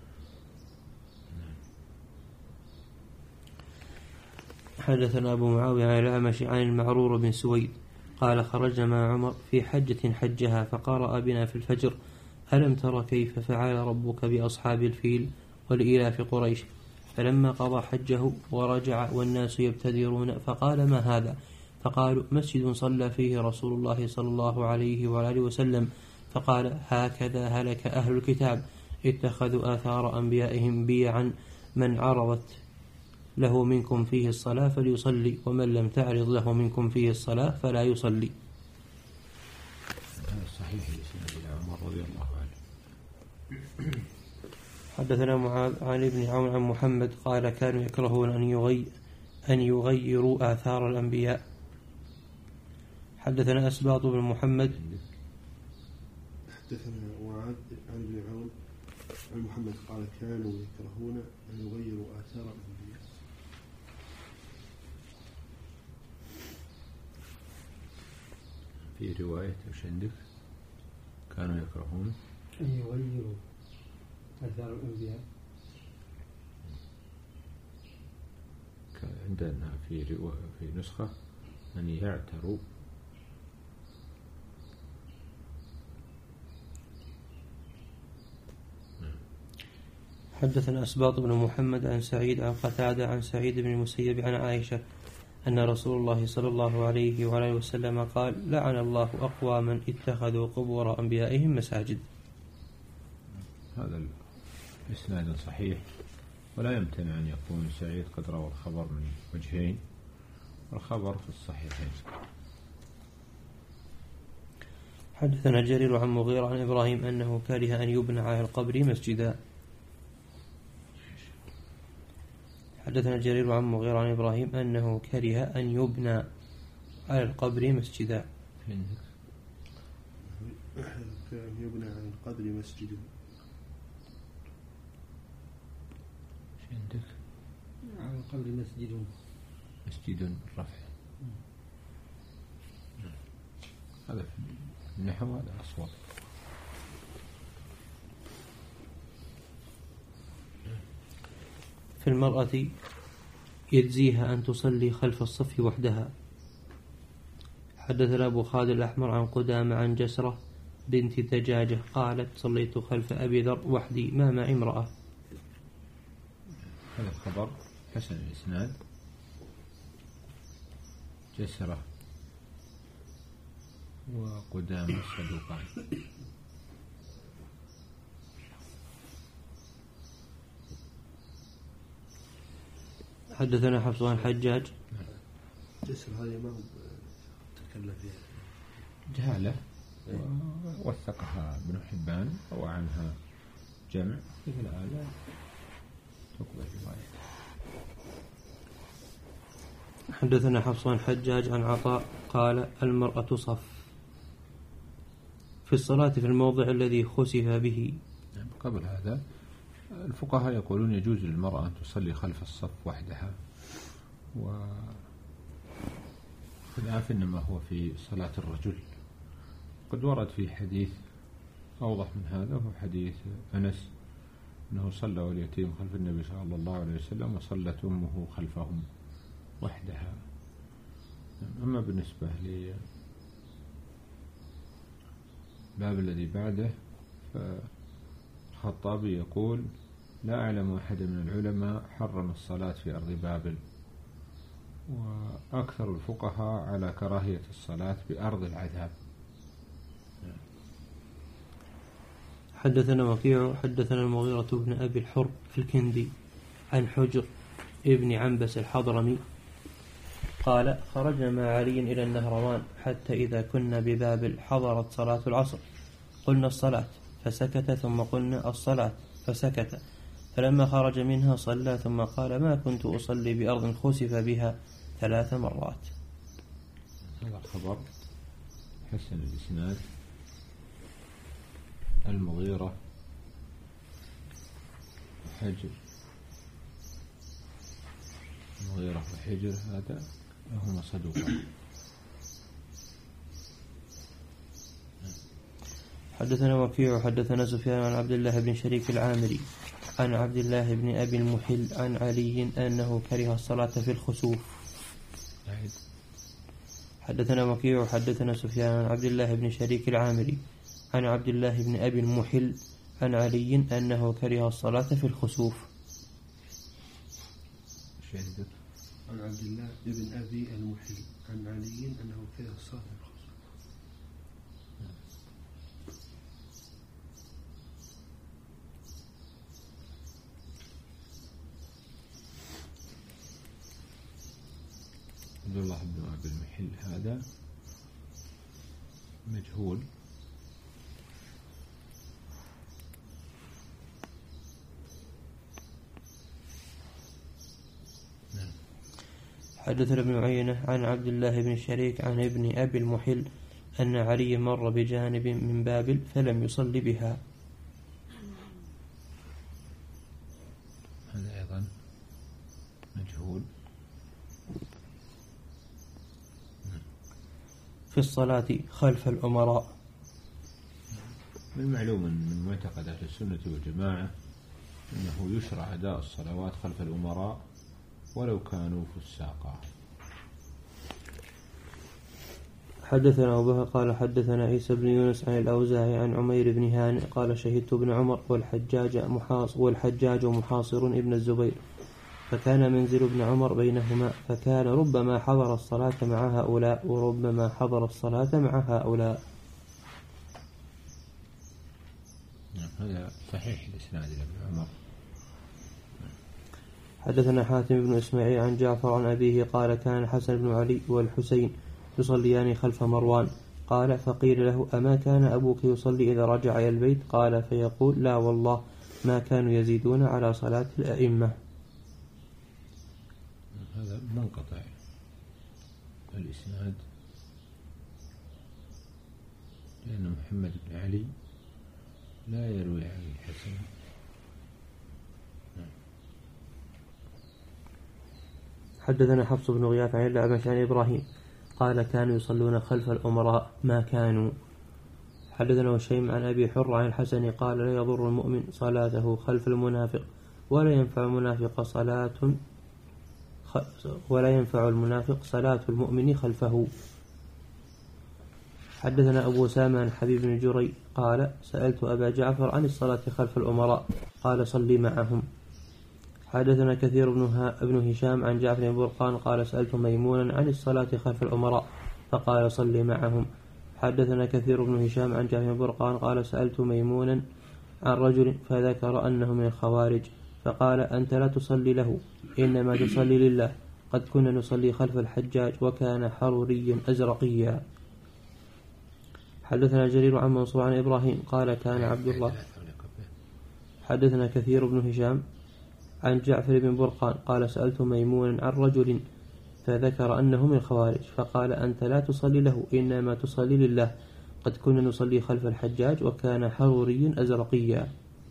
حدثنا أبو معاوية عن الأعمش عن المعرور بن سويد قال خرجنا مع عمر في حجة حجها فقرأ بنا في الفجر ألم تر كيف فعل ربك بأصحاب الفيل والإلاف قريش فلما قضى حجه ورجع والناس يبتدرون فقال ما هذا فقالوا مسجد صلى فيه رسول الله صلى الله عليه وآله وسلم فقال هكذا هلك أهل الكتاب اتخذوا آثار أنبيائهم بيعا من عرضت له منكم فيه الصلاة فليصلي ومن لم تعرض له منكم فيه الصلاة فلا يصلي. هذا صحيح لسنة عمر رضي الله عنه. حدثنا معاذ عن ابن عون عن محمد قال كانوا يكرهون أن يغيروا آثار الأنبياء. حدثنا أسباط بن محمد حدثنا معاذ عن ابن عون عن محمد قال كانوا يكرهون أن يغيروا آثار الأنبياء. في رواية وش عندك؟ كانوا يكرهون أن يغيروا آثار الأنبياء. عندنا في نسخة أن يعتروا حدثنا أسباط بن محمد عن سعيد عن قتادة عن سعيد بن المسيب عن عائشة أن رسول الله صلى الله عليه وآله وسلم قال لعن الله أقواما اتخذوا قبور أنبيائهم مساجد. هذا الإسناد صحيح ولا يمتنع أن يكون سعيد قد روى الخبر من وجهين والخبر في الصحيحين. حدثنا جرير عن مغيرة عن إبراهيم أنه كره أن يبنى على القبر مسجدا. حدثنا جرير عن مغيرة عن إبراهيم أنه كره أن يبنى على القبر مسجدا. كان يبنى على القبر مسجدا. عندك على القبر مسجد رفع. هذا في النحو هذا أصوات. في المرأة يجزيها أن تصلي خلف الصف وحدها. حدثنا أبو خالد الأحمر عن قدامة عن جسرة بنت دجاجة قالت صليت خلف أبي ذر وحدي ما مع امرأة. هذا الخبر حسن الإسناد جسرة وقدام الصدوقان. حدثنا حفص عن حجاج. جسر هذه ما هو تكلم فيها جهالة ووثقها ابن حبان وعنها جمع مثل هذا تقبل رواية. حدثنا حفص عن حجاج عن عطاء قال المرأة صف في الصلاة في الموضع الذي خسف به. قبل هذا الفقهاء يقولون يجوز للمرأة أن تصلي خلف الصف وحدها، وخلاف إنما هو في صلاة الرجل. قد ورد في حديث أوضح من هذا، هو حديث أنس أنه صلى واليتيم خلف النبي صلى الله عليه وسلم وصلت أمه خلفهم وحدها. أما بالنسبة للباب الذي بعده فالخطابي يقول لا أعلم أحد من العلماء حرم الصلاة في أرض بابل، وأكثر الفقهاء على كراهية الصلاة بأرض العذاب. حدثنا وكيع حدثنا المغيرة بن أبي الحر في الكندي عن حجر ابن عنبس الحضرمي قال خرجنا مع علي إلى النهروان حتى إذا كنا ببابل حضرت صلاة العصر قلنا الصلاة فسكت، ثم قلنا الصلاة فسكت، فلما خرج منها صلى ثم قال ما كنت أصلي بأرض خسف بها 3 مرات. هذا الخبر حسن الإسناد. المغيرة وحجر، المغيرة وحجر هذا هما صدوقان. حدثنا وكيع حدثنا سفيان عن عبد الله بن شريك العامري عن عبد الله بن أبي المحل عن علي أنه كره الصلاة في الخسوف. حدثنا وكيع حدثنا سفيان عن عبد الله بن شريك العامري عن عبد الله بن أبي المحل عن علي أنه كره الصلاة في الخسوف. عن عبد الله بن أبي المحل عن علي أنه كره الصلاة في الخسوف. عبد الله بن أبي المحل هذا مجهول. حدثنا ابن عيينة عن عبد الله بن شريك عن ابن أبي المحل أن علي مر بجانب من بابل فلم يصل بها. هذا أيضا مجهول. في الصلاة خلف الأمراء. من المعلوم من معتقد أهل السنة والجماعة أنه يشرع أداء الصلوات خلف الأمراء ولو كانوا فساقا. حدثنا أبو بكر قال حدثنا عيسى بن يونس عن الأوزاعي عن عمير بن هانئ قال شهدت ابن عمر والحجاج محاصر ابن الزبير فكان منزل ابن عمر بينهما، فكان ربما حضر الصلاة مع هؤلاء وربما حضر الصلاة مع هؤلاء. هذا صحيح الإسناد لابن عمر. حدثنا حاتم بن إسماعيل عن جعفر عن أبيه قال كان حسن بن علي والحسين يصليان خلف مروان قال فقيل له أما كان أبوك يصلي إذا رجع إلى البيت؟ قال فيقول لا والله ما كانوا يزيدون على صلاة الأئمة. هذا منقطع الإسناد لأن محمد بن علي لا يروي عن الحسن. حدثنا حفص بن غياث عن الأعمش عن إبراهيم قال كانوا يصلون خلف الأمراء ما كانوا. حدثنا هشيم عن أبي حر عن الحسن قال لا يضر المؤمن صلاته خلف المنافق ولا ينفع المنافق صلاة المؤمن خلفه. حدثنا أبو سامة عن حبيب بن جري قال سألت أبا جعفر عن الصلاة خلف الأمراء قال صلي معهم. حدثنا كثير بن هشام عن جعفر بن برقان قال سألت ميمونا عن الصلاة خلف الأمراء فقال صل معهم. حدثنا كثير بن هشام عن جعفر بن برقان قال سألت ميمونا عن رجل فذكر أنه من الخوارج فقال أنت لا تصلي له إنما تصلي لله قد كنا نصلي خلف الحجاج وكان حروريا أزرقيا. حدثنا جرير عن منصور عن إبراهيم قال كان عبد الله. حدثنا كثير بن هشام عن جعفر بن برقان قال سألت ميمونا عن رجل فذكر أنه من الخوارج فقال أنت لا تصلي له إنما تصلي لله قد كنا نصلي خلف الحجاج وكان حروريا أزرقيا.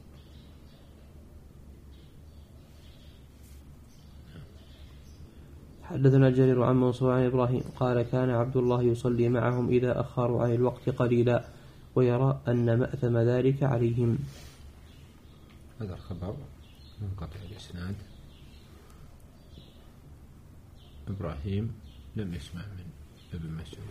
حدثنا جرير عن منصور عن إبراهيم قال كان عبد الله يصلي معهم إذا أخروا عن الوقت قليلا ويرى أن مأثم ذلك عليهم. هذا الخبر منقطع الإسناد. إبراهيم لم يسمع من ابن مسعود.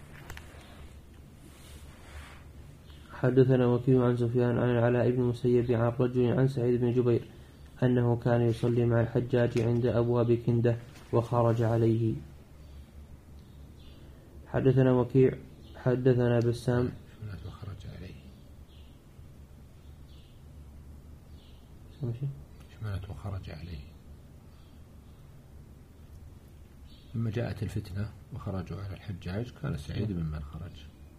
حدثنا وكيع عن سفيان عن العلاء بن المسيب عن رجل عن سعيد بن جبير أنه كان يصلي مع الحجاج عند أبواب كندة وخرج عليه. حدثنا وكيع حدثنا بسام وخرج عليه شمالت وخرج عليه لما جاءت الفتنة وخرجوا على الحجاج كان سعيد ممن خرج.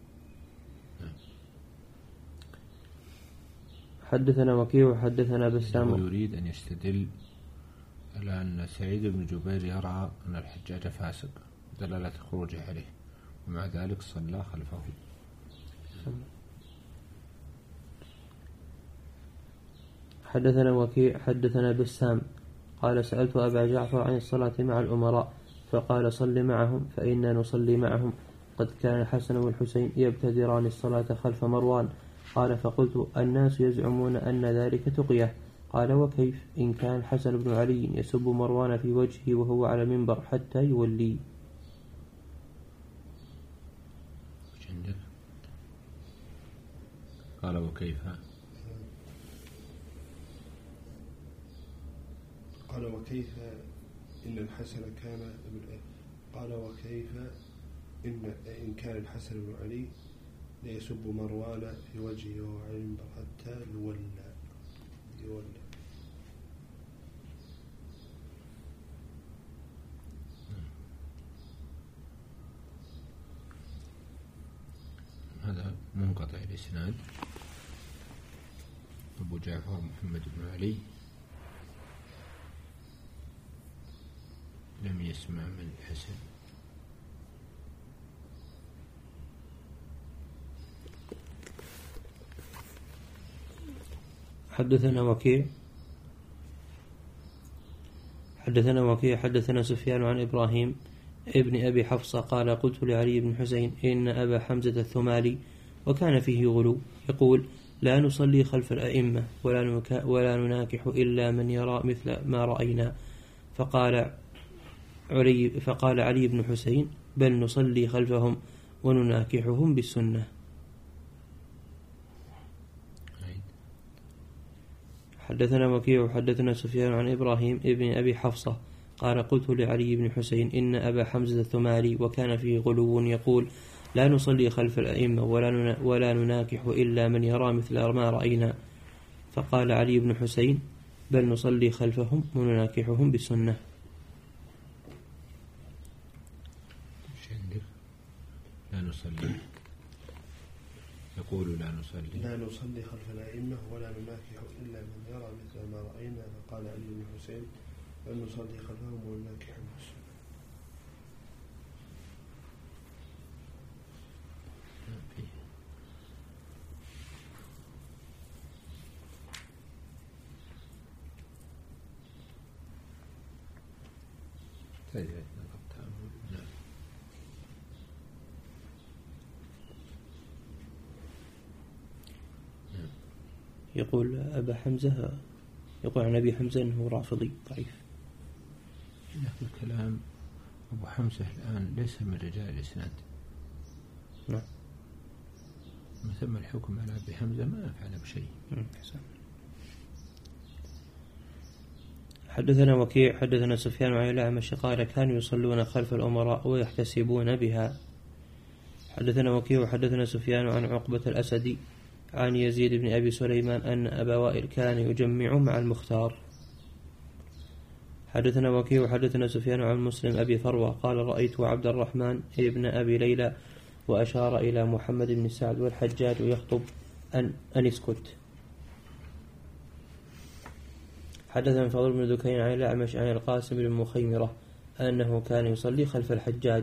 حدثنا وكيع حدثنا بسام يريد أن يستدل على أن سعيد بن جبير يرى أن الحجاج فاسق دلالة خروجه عليه ومع ذلك صلى خلفه. حدثنا وكيع حدثنا بسام قال سألت أبا جعفر عن الصلاة مع الأمراء فقال صل معهم فإنا نصلي معهم قد كان الحسن والحسين يبتدران الصلاة خلف مروان. قال فقلت الناس يزعمون أن ذلك تقية. قال وكيف إن كان الحسن بن علي يسب مروان في وجهه وهو على المنبر حتى يولي. قال وكيف قال وكيف إن الحسن كان قال وكيف إن كان الحسن بن علي ليسب مروان في وجهه وهو على المنبر حتى يولى. هذا منقطع الإسناد. أبو جعفر محمد بن علي لم يسمع من الحسن. حدثنا وكيع حدثنا سفيان عن إبراهيم ابن أبي حفصة قال قلت لعلي بن حسين إن أبا حمزة الثمالي وكان فيه غلو يقول لا نصلي خلف الأئمة ولا نناكح إلا من يرى مثل ما رأينا. فقال علي بن حسين بل نصلي خلفهم ونناكحهم بالسنة. حدثنا وكيع حدثنا سفيان عن إبراهيم ابن أبي حفصة قال قلت لعلي بن حسين إن أبا حمزة الثمالي وكان فيه غلو يقول لا نصلي خلف الأئمة ولا نناكح إلا من يرى مثل ما رأينا. فقال علي بن حسين بل نصلي خلفهم ونناكحهم بالسنة. لا نصلي يقول لا نصلي خلف الأئمة ولا نناكح إلا من يرى مثل ما رأينا. فقال علي بن حسين بل نصلي خلفهم ونناكحهم بالسنة. يقول أبا حمزة يقول عن أبي حمزة أنه رافضي ضعيف. الكلام أبو حمزة الآن ليس من رجال الإسناد. نعم. ما ثم الحكم على أبي حمزة ما يفعل بشيء. حدثنا وكيع حدثنا سفيان عن الأعمش قال كانوا يصلون خلف الأمراء ويحتسبون بها. حدثنا وكيع حدثنا سفيان عن عقبة الأسدي عن يزيد بن أبي سليمان أن أبا وائل كان يجمع مع المختار. حدثنا وكيع حدثنا سفيان عن مسلم أبي ثروة قال رأيت عبد الرحمن ابن أبي ليلى وأشار إلى محمد بن سعد والحجاج يخطب أن اسكت. حدثنا فضل بن دكين عن الأعمش عن القاسم بن مخيمرة أنه كان يصلي خلف الحجاج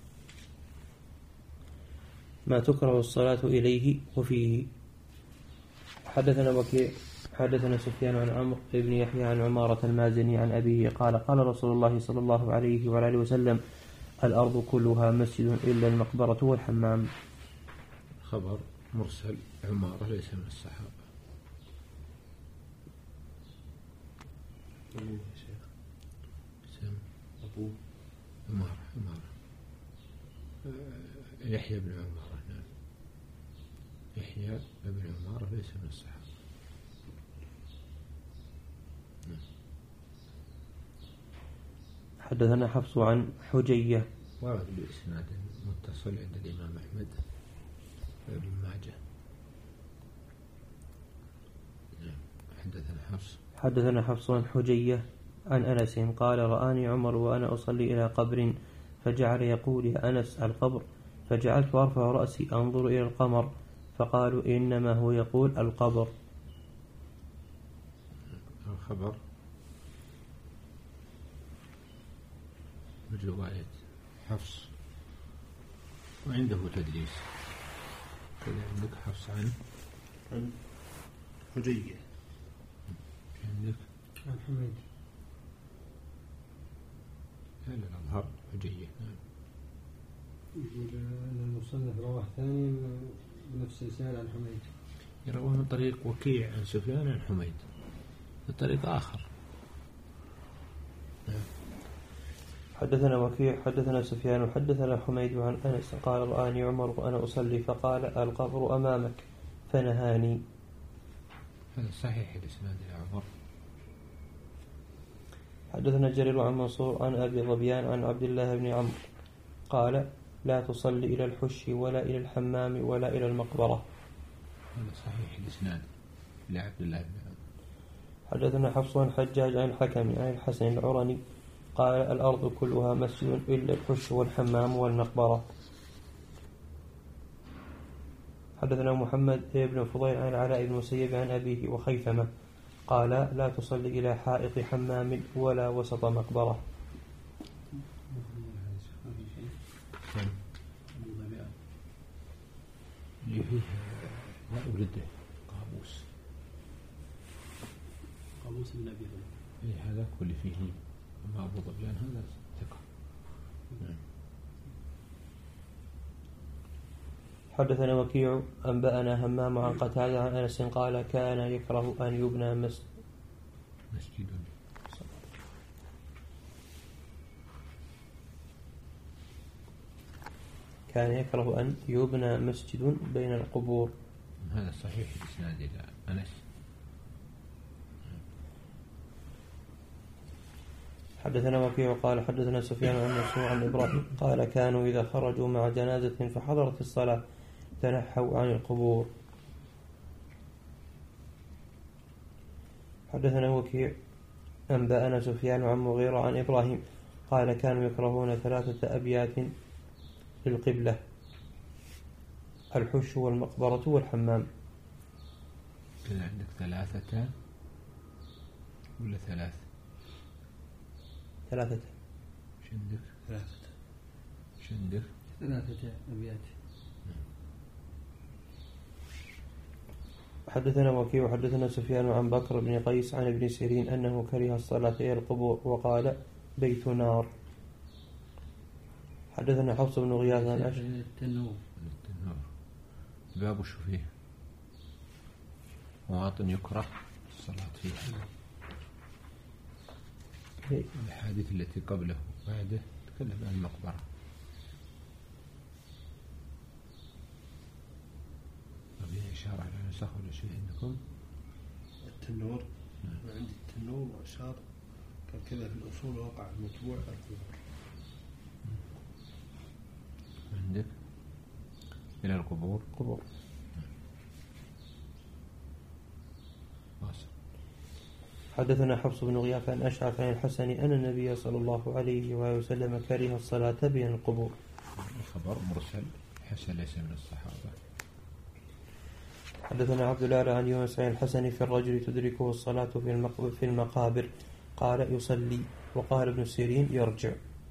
ما تكره الصلاة إليه وفيه. حدثنا وكيع حدثنا سفيان عن عمرو بن يحيى عن عمارة المازني عن أبيه قال قال رسول الله صلى الله عليه وآله وسلم الأرض كلها مسجد إلا المقبرة والحمام. خبر مرسل عمارة ليس من الصحابة. أبو عمارة يحيى بن عمارة. نعم يحيى بن عمارة ليس من الصحابة. حدثنا حفص عن حجية ورد بإسناد متصل عند الإمام أحمد وابن ماجه. حدثنا حفص عن حجية عن أنس قال رآني عمر وأنا أصلي إلى قبر فجعل يقول يا أنس القبر، فجعلت أرفع رأسي أنظر إلى القمر فقالوا إنما هو يقول القبر. الخبر من رواية حفص وعنده تدليس كذا. عندك حفص عن حجية، عندك عن حميد لا الأظهر حجية. يقول أن المصنف رواه ثاني بنفس الإسناد عن حميد، يروى من طريق وكيع عن سفيان عن حميد بطريق آخر. حدثنا وكيع حدثنا سفيان حدثنا حميد عن أنس قال رآني عمر وأنا أصلي فقال القبر أمامك فنهاني. هذا صحيح الإسناد يا عمر. حدثنا جرير عن منصور عن أبي ظبيان عن عبد الله بن عمرو قال لا تصلي إلى الحش ولا إلى الحمام ولا إلى المقبرة. هذا صحيح الإسناد لعبد الله بن عمرو. حدثنا حفص عن حجاج عن الحكم عن الحسن العرني قال الأرض كلها مسجد إلا الحش والحمام والمقبرة. حدثنا محمد بن فضيل عن العلاء بن المسيب عن أبيه وخيثمة قال لا تصلي إلى حائط حمام ولا وسط مقبرة. لا أريده قاموس من أبي ظبيان. هذا كل فيه أما أبو ظبيان هذا ثقة. حدثنا وكيع أنبأنا همام عن قتادة عن أنس قال كان يكره أن يبنى مسجد كان يكره أن يبنى مسجد بين القبور. هذا صحيح الإسناد إلى أنس. حدثنا وكيع قال حدثنا سفيان عن منصور عن إبراهيم قال كانوا إذا خرجوا مع جنازة فحضرت الصلاة تنحوا عن القبور. حدثنا وكيع أنبأنا سفيان عن مغيرة عن إبراهيم قال كانوا يكرهون 3 أبيات للقبلة الحش والمقبرة والحمام. كذا عندك 3 ولا 3؟ 3. شندك 3 شندك 3 أبيات. حدثنا وكيع حدثنا سفيان عن بكر بن قيس عن ابن سيرين أنه كره الصلاة إلى القبور وقال بيت نار. حدثنا حفص بن غياث عن التنور باب شو فيه مواطن يكره الصلاة فيها. الحديث التي قبله بعده تكلم عن المقبرة. أبي إشارة على نسخ ولا شيء عندكم؟ التنور عندي التنور وأشار كذا في الأصول وقع المتبوع القبور. عندك إلى القبور قبور. حدثنا حفص بن غياث عن أشعث عن الحسن أن النبي صلى الله عليه وآله وسلم كره الصلاة بين القبور. الخبر مرسل حسن ليس من الصحابة. حدثنا عبد الله عن يونس عن الحسن في الرجل تدركه الصلاة في المقابر قال يصلي، وقال ابن سيرين يرجع.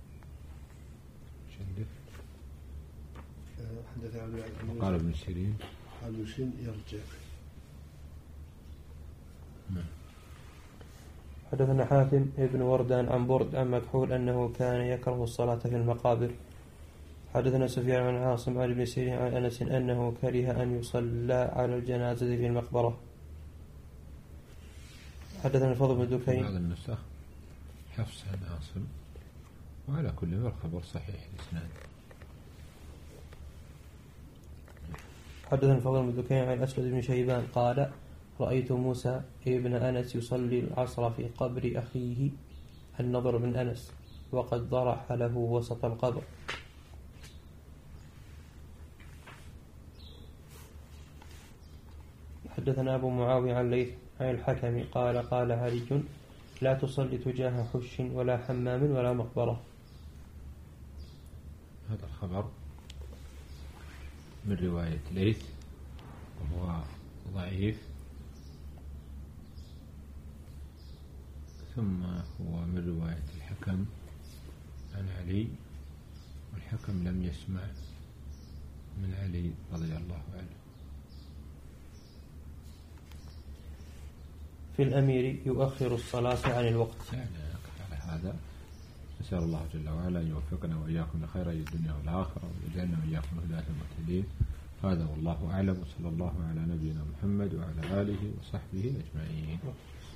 قال ابن سيرين يرجع. حدثنا حاتم ابن وردان عن برد عن مكحول أنه كان يكره الصلاة في المقابر. حدثنا سفيان عن عاصم عن ابن سيرين عن أنس أنه كره أن يصلى على الجنازة في المقبرة. حدثنا الفضل بن دكين. هذا النسخ حفص عن عاصم، وعلى كل الخبر صحيح الإسناد. حدثنا الفضل بن دكين عن أسود بن شيبان قال رأيت موسى ابن أنس يصلي العصر في قبر أخيه النضر بن أنس وقد ضرح له وسط القبر. حدثنا أبو معاوية عن ليث عن الحكم قال قال علي لا تصلي تجاه حش ولا حمام ولا مقبرة. هذا الخبر من رواية ليث وهو ضعيف، ثم هو من رواية الحكم عن علي، والحكم لم يسمع من علي رضي الله عنه. في الأمير يؤخر الصلاة عن الوقت. يعني على هذا نسأل الله جل وعلا أن يوفقنا وإياكم لخير الدنيا والآخرة ويجعلنا وإياكم هداة المهتدين. هذا والله أعلم، وصلى الله على نبينا محمد وعلى آله وصحبه أجمعين.